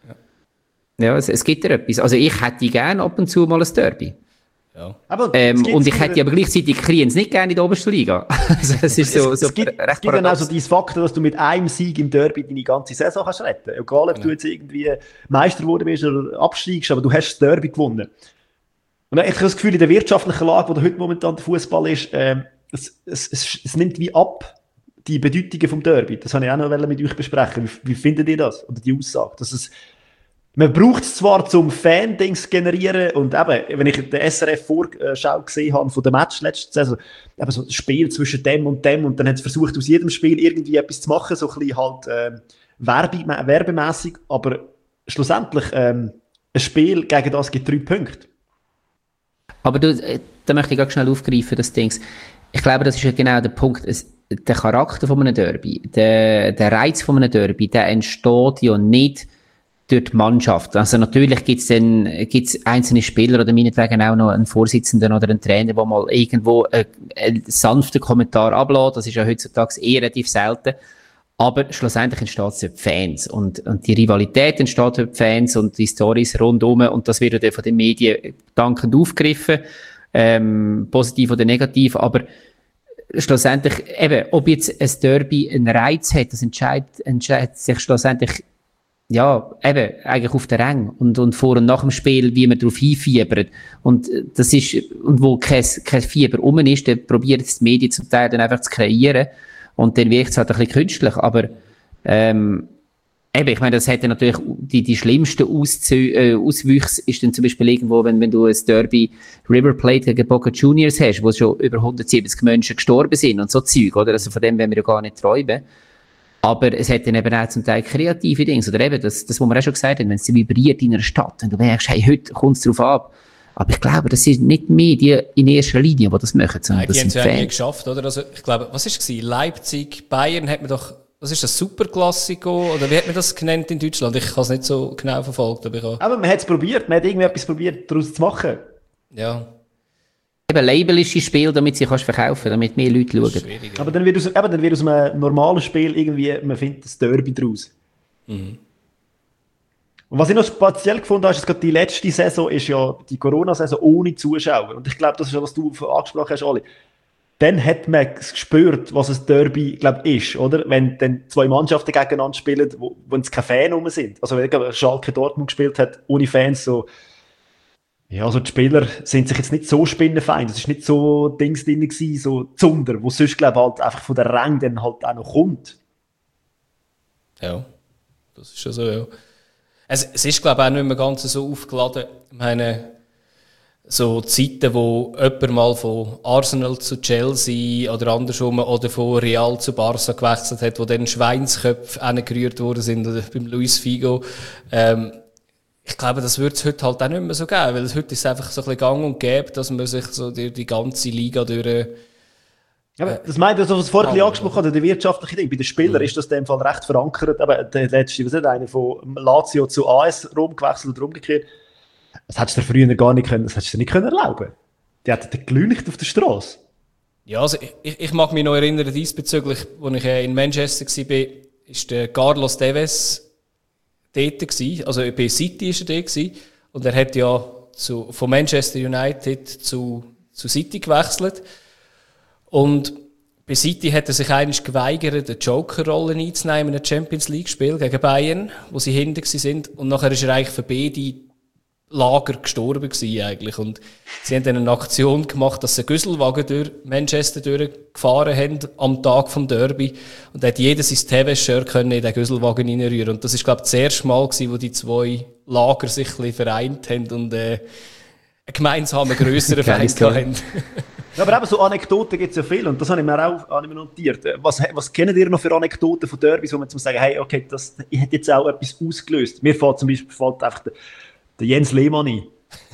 Ja, ja es, es gibt dir etwas. Also ich hätte gerne ab und zu mal ein Derby. Ja. Aber ähm, und ich hätte aber gleichzeitig Kriens nicht gerne in der obersten Liga. Also es ist so,
es,
so
es gibt, recht es gibt dann auch so dieses Faktor, dass du mit einem Sieg im Derby deine ganze Saison kannst retten. Egal, ob ja. du jetzt irgendwie Meister geworden bist oder absteigst, aber du hast das Derby gewonnen. Und ich habe das Gefühl, in der wirtschaftlichen Lage, wo heute momentan der Fußball ist, ähm, es, es, es, es nimmt wie ab die Bedeutungen vom Derby. Das habe ich auch noch mit euch besprechen. Wie, wie findet ihr das? Oder die Aussage? Dass es, man braucht es zwar zum Fan-Dings zu generieren und eben, wenn ich den S R F-Vorschau gesehen habe von dem Match letzte Saison, eben so ein Spiel zwischen dem und dem und dann hat es versucht, aus jedem Spiel irgendwie etwas zu machen, so ein bisschen halt ähm, werbe, werbemässig, aber schlussendlich ähm, ein Spiel gegen das gibt drei Punkte.
Aber du, da möchte ich ganz schnell aufgreifen, das Ding. Ich glaube, das ist ja genau der Punkt. Es, der Charakter von einem Derby, der, der Reiz von einem Derby, der entsteht ja nicht durch die Mannschaft. Also natürlich gibt's dann, gibt's einzelne Spieler oder meinetwegen auch noch einen Vorsitzenden oder einen Trainer, der mal irgendwo einen, einen sanften Kommentar ablässt. Das ist ja heutzutage eher relativ selten. Aber schlussendlich entsteht es durch die Fans. Und, und die Rivalität entsteht durch die Fans und die Storys rundum. Und das wird ja von den Medien dankend aufgegriffen. Ähm, positiv oder negativ. Aber schlussendlich, eben, ob jetzt ein Derby einen Reiz hat, das entscheidet, entscheidet sich schlussendlich, ja, eben, eigentlich auf den Rang. Und, und vor und nach dem Spiel, wie man darauf hinfiebert. Und das ist, und wo kein, kein Fieber rum ist, dann probiert es die Medien zum Teil dann einfach zu kreieren. Und dann wirkt es halt ein bisschen künstlich, aber ähm, eben, ich meine, das hätte natürlich die, die schlimmsten Auszü- äh, Auswüchse ist dann zum Beispiel irgendwo, wenn, wenn du ein Derby River Plate gegen Boca Juniors hast, wo schon über hundertsiebzig Menschen gestorben sind und so Zeug, oder? Also von dem wollen wir ja gar nicht träumen. Aber es hat dann eben auch zum Teil kreative Dinge, oder eben das, das, was wir auch schon gesagt haben, wenn es vibriert in einer Stadt, wenn du merkst, hey, heute kommt es drauf ab. Aber ich glaube, das sind nicht die Medien in erster Linie, die das machen, sondern
Nein,
das
die
sind
haben es ja
Fans.
nie geschafft, oder? Also, ich glaube, was war es? Leipzig, Bayern hat man doch, was ist das, Superklassiko? Oder wie hat man das genannt in Deutschland? Ich habe es nicht so genau verfolgt. Aber, ich habe...
aber man hat es probiert, man hat irgendwie etwas probiert, daraus zu machen.
Ja.
Eben labelische Spiel, damit sie kannst verkaufen, damit mehr Leute schauen.
Ja. Aber dann wird, aus, eben, dann wird aus einem normalen Spiel irgendwie, man findet das Derby draus. Mhm. Und was ich noch speziell gefunden habe, ist, dass die letzte Saison ist ja die Corona-Saison ohne Zuschauer. Und ich glaube, das ist ja, was du angesprochen hast, Ali. Dann hat man gespürt, was ein Derby, glaube ist, oder? Wenn dann zwei Mannschaften gegeneinander spielen, wo, wo es keine Fans rum sind. Also wenn Schalke Dortmund gespielt hat, ohne Fans, so, ja, also die Spieler sind sich jetzt nicht so spinnenfeind. Es ist nicht so Dings drin gewesen, so Zunder, wo sonst, glaube ich, halt einfach von der Rang dann halt auch noch kommt.
Ja, das ist ja so, ja. Es, es ist, glaube ich, auch nicht mehr ganz so aufgeladen. Ich meine, so Zeiten, wo jemand mal von Arsenal zu Chelsea oder andersrum oder von Real zu Barca gewechselt hat, wo dann Schweinsköpfe angerührt worden sind, oder beim Luis Figo. Ähm, ich glaube, das wird es heute halt auch nicht mehr so geben, weil heute ist es einfach so ein bisschen gang und gäbe, dass man sich so die, die ganze Liga durch...
Ja, aber das meint, was du vorhin ja, angesprochen hast, der wirtschaftliche Ding. Bei den Spielern mhm. ist das in dem Fall recht verankert. Aber der letzte, was ist einer von Lazio zu A S Rom gewechselt oder umgekehrt. Das hättest du dir früher gar nicht können, das hättest du dir nicht können erlauben. Die hätten gelüncht auf der Straße.
Ja, also ich, ich mag mich noch erinnern, diesbezüglich, als ich in Manchester war, ist der Carlos Tevez dort gewesen. Also bei City war er dort. Und er hat ja zu, von Manchester United zu, zu City gewechselt. Und bei City hat er sich eigentlich geweigert, eine Joker-Rolle einzunehmen in einem Champions-League-Spiel gegen Bayern, wo sie hinten sind. Und nachher ist er eigentlich für beide Lager gestorben gewesen, eigentlich. Und sie haben dann eine Aktion gemacht, dass sie einen Güsselwagen durch Manchester durchgefahren haben, am Tag vom Derby. Und da hat jeder sein T V-Shirt in den Güsselwagen reinrühren. Und das ist, glaube ich, das erste Mal gewesen, wo die zwei Lager sich ein bisschen vereint haben und äh, einen gemeinsamen, grösseren Feind hatten.
Ja, aber eben so Anekdoten gibt es ja viel und das habe ich mir auch habe ich mir notiert. Was, was kennen ihr noch für Anekdoten von Derbys, wo man zum sagen, hey, okay, das hat jetzt auch etwas ausgelöst. Mir fällt zum Beispiel fällt einfach der, der Jens Lehmann ein,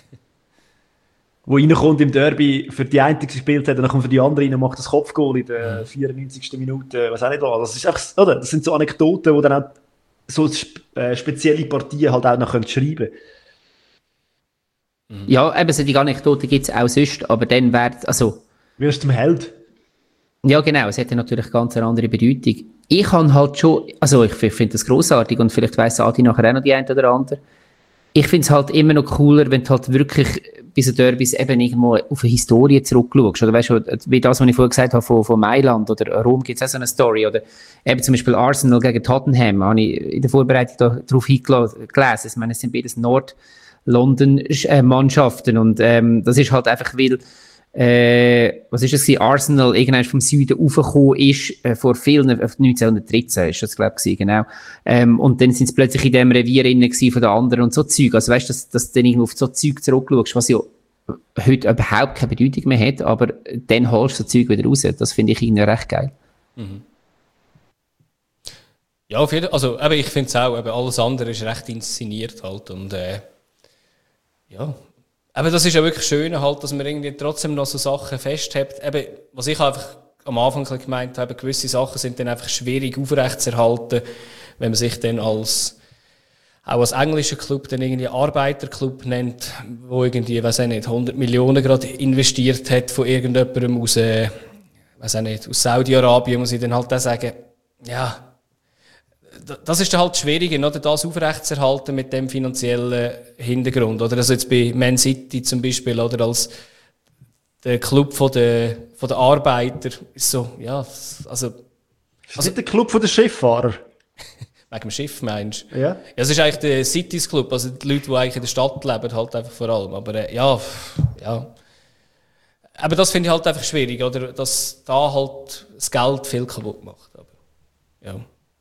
wo reinkommt im Derby, für die eine gespielt hat und dann kommt für die andere rein und macht das Kopfgoal in der vierundneunzigsten Minute, was auch nicht was. Das ist einfach, oder? Das sind so Anekdoten, wo dann auch so äh, spezielle Partien halt auch noch schreiben können.
Mhm. Ja, eben so die Anekdote gibt es auch sonst, aber dann wäre, also...
Wirst du zum Held?
Ja, genau, es hätte natürlich ganz eine andere Bedeutung. Ich kann halt schon, also ich finde das grossartig und vielleicht weiss Adi nachher auch noch die eine oder andere. Ich finde es halt immer noch cooler, wenn du halt wirklich bei so Derbys eben irgendwo auf eine Historie zurückschaust. Oder weißt du, wie das, was ich vorher gesagt habe von, von Mailand oder Rom gibt es auch so eine Story. Oder eben zum Beispiel Arsenal gegen Tottenham, habe ich in der Vorbereitung darauf hingelesen. Ich meine, es sind beides Nord-London-Mannschaften und ähm, das ist halt einfach, weil Äh, was ist es gewesen? Arsenal irgendwann vom Süden raufgekommen ist, äh, vor vielen, neunzehnhundertdreizehn ist das, glaube ich, genau. Ähm, und dann sind sie plötzlich in dem Revier innen gewesen von den anderen und so Zeug. Also weißt du, dass, dass du dann irgendwo auf so Zeug zurückschaust, was ja heute überhaupt keine Bedeutung mehr hat, aber dann holst du so Zeug wieder raus. Das finde ich irgendwie recht geil.
Mhm. Ja, auf jeden Fall. Also, eben, ich finde es auch, eben, alles andere ist recht inszeniert halt und, äh, ja. Aber das ist ja wirklich schön, halt, dass man irgendwie trotzdem noch so Sachen festhält. Eben, was ich einfach am Anfang gemeint habe, gewisse Sachen sind dann einfach schwierig aufrechtzuerhalten, wenn man sich dann als, auch als englischer Club dann irgendwie Arbeiterclub nennt, wo irgendwie, weiß ich nicht, hundert Millionen gerade investiert hat von irgendjemandem aus, äh, weiß ich nicht, aus Saudi-Arabien, muss ich dann halt auch sagen, ja, das ist dann halt schwierig, oder, das aufrechtzuerhalten mit dem finanziellen Hintergrund. Oder also jetzt bei Man City zum Beispiel, oder als der Club von der, von der Arbeiter ist so, ja, also...
Ist das also, nicht der Club von der Schifffahrer?
Wegen dem Schiff, meinst du?
Ja.
Ja, es ist eigentlich der Cities Club, also die Leute, die eigentlich in der Stadt leben, halt einfach vor allem. Aber äh, ja, ja. Aber das finde ich halt einfach schwierig, oder, dass da halt das Geld viel kaputt macht. Aber, ja.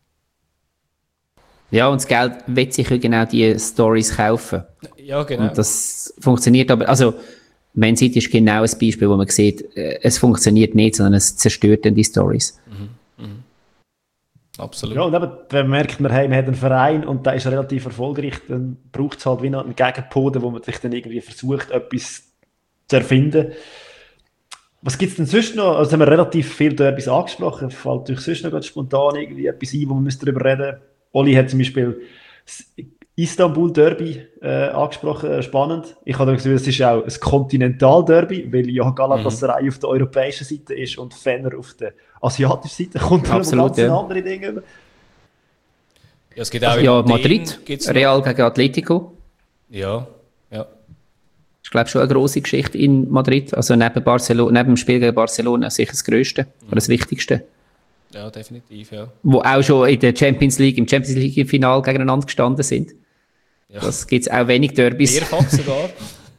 Ja, und das Geld will sich ja genau die Storys kaufen.
Ja, genau.
Und das funktioniert aber, also, Man City ist genau ein Beispiel, wo man sieht, es funktioniert nicht, sondern es zerstört dann die Storys.
Mhm. Mhm. Absolut.
Ja, und eben, wenn man merkt, man hat einen Verein und der ist relativ erfolgreich, dann braucht es halt wie noch einen Gegenpol, wo man sich dann irgendwie versucht, etwas zu erfinden. Was gibt es denn sonst noch? Also haben wir relativ viel Derbys angesprochen. Fällt euch sonst noch ganz spontan irgendwie etwas ein, wo wir darüber reden müssen? Oli hat zum Beispiel das Istanbul-Derby äh, angesprochen, spannend. Ich habe gesagt, es ist auch ein Kontinental-Derby, weil ja Galatasaray mhm. auf der europäischen Seite ist und Fener auf der asiatischen Seite. Kommt da noch ganz ja. andere Dinge über.
Ja, es gibt auch
ja Madrid, Real gegen Atletico.
Ja, ja.
Ich glaube schon eine grosse Geschichte in Madrid. Also neben, Barcelona, neben dem Spiel gegen Barcelona sicher das Größte mhm. oder das Wichtigste.
Ja, definitiv, ja.
Wo auch schon in der Champions League, im Champions League-Final gegeneinander gestanden sind. Ja. Das gibt es auch wenig Derbys.
Mehrfach sogar.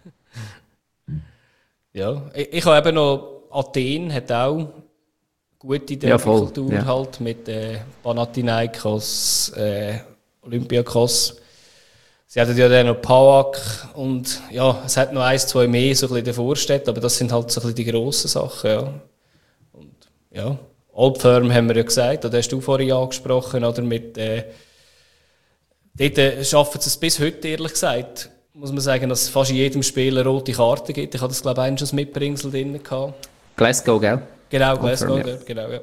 Ja, ich, ich habe eben noch, Athen hat auch gute Derby-Kultur ja, ja. halt, mit äh, Panathinaikos, äh, Olympiakos. Sie hatten ja dann noch PAOK und ja, es hat noch eins, zwei mehr so ein bisschen davor steht, aber das sind halt so ein bisschen die grossen Sachen, ja. Und ja. Old Firm haben wir ja gesagt, da hast du vorhin angesprochen, oder mit, äh, dort äh, schaffen sie es bis heute, ehrlich gesagt, muss man sagen, dass es fast in jedem Spiel eine rote Karte gibt. Ich hatte das, glaube ich, schon als Mitbringsel drin gehabt.
Glasgow, gell?
Genau, Glasgow,
Firm, ja.
genau, ja.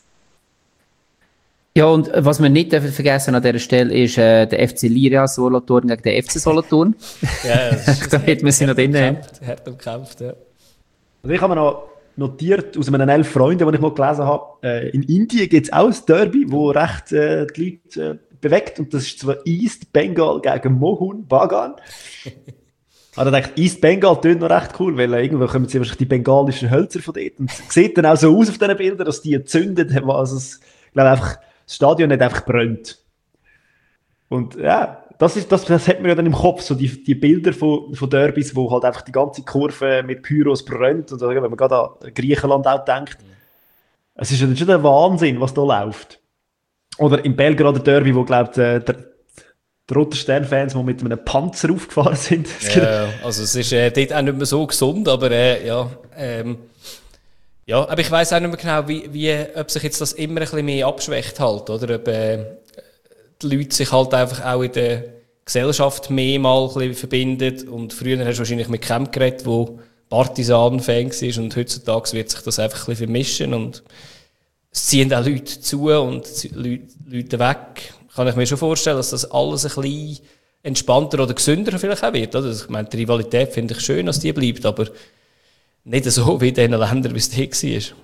Ja, und was wir nicht dürfen vergessen an dieser Stelle ist äh, der F C Liria Solothurn gegen den F C Solothurn.
Ja, das ist
da hätten wir sie noch drin.
Hart umkämpft, ja.
Also ich habe mir noch notiert aus meinen elf Freunden, die ich mal gelesen habe, äh, in Indien gibt es auch ein Derby, wo recht äh, die Leute äh, bewegt, und das ist zwar East Bengal gegen Mohun Bagan. Aber ich dachte, East Bengal tönt noch recht cool, weil äh, irgendwo kommen sie wahrscheinlich die bengalischen Hölzer von dort, und es sieht dann auch so aus auf diesen Bildern, dass die gezündet haben, also es, ich glaube einfach, das Stadion nicht einfach brennt. Und ja, das, ist, das, das hat man ja dann im Kopf, so die, die Bilder von, von Derbys, wo halt einfach die ganze Kurve mit Pyros brennt. Und wenn man gerade an Griechenland auch denkt, es ist ja schon der Wahnsinn, was da läuft. Oder im Belgrader Derby, wo, glaubt der, der Roter Stern-Fans, die mit einem Panzer aufgefahren sind.
Ja, also es ist äh, dort auch nicht mehr so gesund, aber äh, ja, ähm, ja, aber ich weiss auch nicht mehr genau, wie, wie, ob sich jetzt das immer ein bisschen mehr abschwächt halt, oder ob äh, die Leute sich halt einfach auch in der Gesellschaft mehr mal ein bisschen verbinden. Und früher hast du wahrscheinlich mit Camp geredet, wo Partisan-Fan war, und heutzutage wird sich das einfach ein bisschen vermischen und es ziehen auch Leute zu und Leute weg. Kann ich mir schon vorstellen, dass das alles ein bisschen, ein entspannter oder gesünder vielleicht auch wird. Also ich meine, die Rivalität finde ich schön, dass die bleibt, aber nicht so wie in den Ländern, wie es hier war.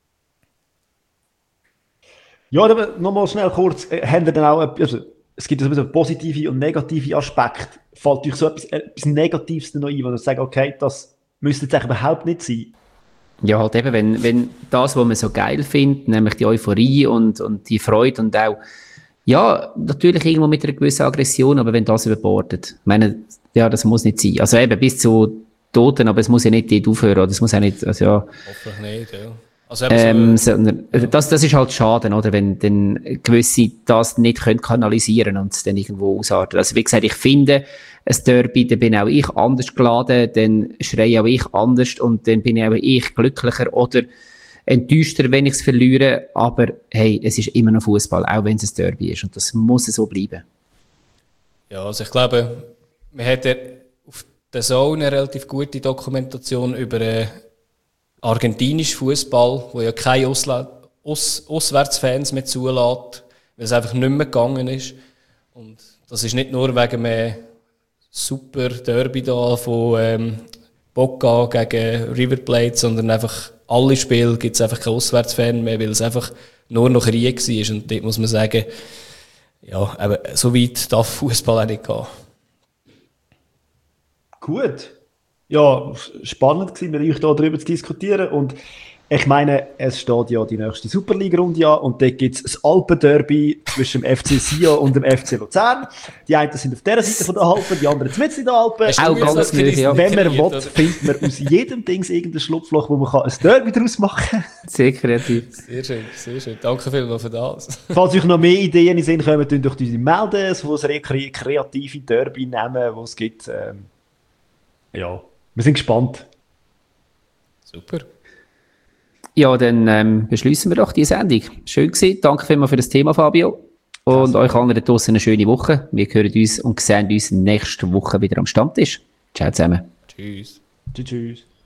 Ja, aber nochmal schnell kurz, äh, haben wir dann auch, also, es gibt also positive und negative Aspekte. Fällt euch so etwas, etwas Negatives noch ein, wo ihr sagt, okay, das müsste jetzt eigentlich überhaupt nicht sein?
Ja, halt eben, wenn, wenn das, was man so geil findet, nämlich die Euphorie und, und die Freude und auch, ja, natürlich irgendwo mit einer gewissen Aggression, aber wenn das überbordet, ich meine, ja, das muss nicht sein. Also eben bis zu Toten, aber es muss ja nicht dort aufhören, oder es muss auch nicht, also ja.
Hoffentlich nicht, ja. Also
Ähm,
so,
sondern, das, das ist halt schade, oder, wenn dann gewisse das nicht können kanalisieren und es dann irgendwo ausarten. Also wie gesagt, ich finde, ein Derby, dann bin auch ich anders geladen, dann schreie auch ich anders und dann bin auch ich glücklicher oder enttäuschter, wenn ich es verliere. Aber hey, es ist immer noch Fußball, auch wenn es ein Derby ist und das muss so bleiben.
Ja, also ich glaube, wir hatten auf der Zone eine relativ gute Dokumentation über äh, argentinischen Fußball, wo ja keine Ausla- Aus- Auswärtsfans mehr zulässt, weil es einfach nicht mehr gegangen ist. Und das ist nicht nur wegen einem super Derby da von ähm, Boca gegen River Plate, sondern einfach alle Spiele gibt es einfach keine Auswärtsfans mehr, weil es einfach nur noch Krieg war. Und dort muss man sagen, ja, aber so weit darf Fußball auch nicht gehen.
Gut. Ja, spannend gewesen, mit euch da darüber zu diskutieren. Und ich meine, es steht ja die nächste Superliga-Runde an und dort gibt es das Alpenderby zwischen dem F C Sion und dem F C Luzern. Die einen sind auf dieser Seite von der Alpen, die anderen mitten in der Alpen.
Auch ganz möglich, ja.
Wenn man will, findet man aus jedem Dings irgendein Schlupfloch, wo man kann ein Derby daraus machen kann.
Sehr kreativ.
Sehr schön, sehr schön. Danke vielmals für das.
Falls euch noch mehr Ideen in den Sinn kommen, könnt ihr euch melden, so ein kreative Derby nehmen, die es gibt. Ähm, ja, wir sind gespannt.
Super.
Ja, dann ähm, beschließen wir doch die Sendung. Schön gewesen. Danke vielmals für das Thema, Fabio. Und euch allen da draussen eine schöne Woche. Wir hören uns und sehen uns nächste Woche wieder am Stammtisch. Ciao zusammen.
Tschüss.
Tschüss. Tschüss.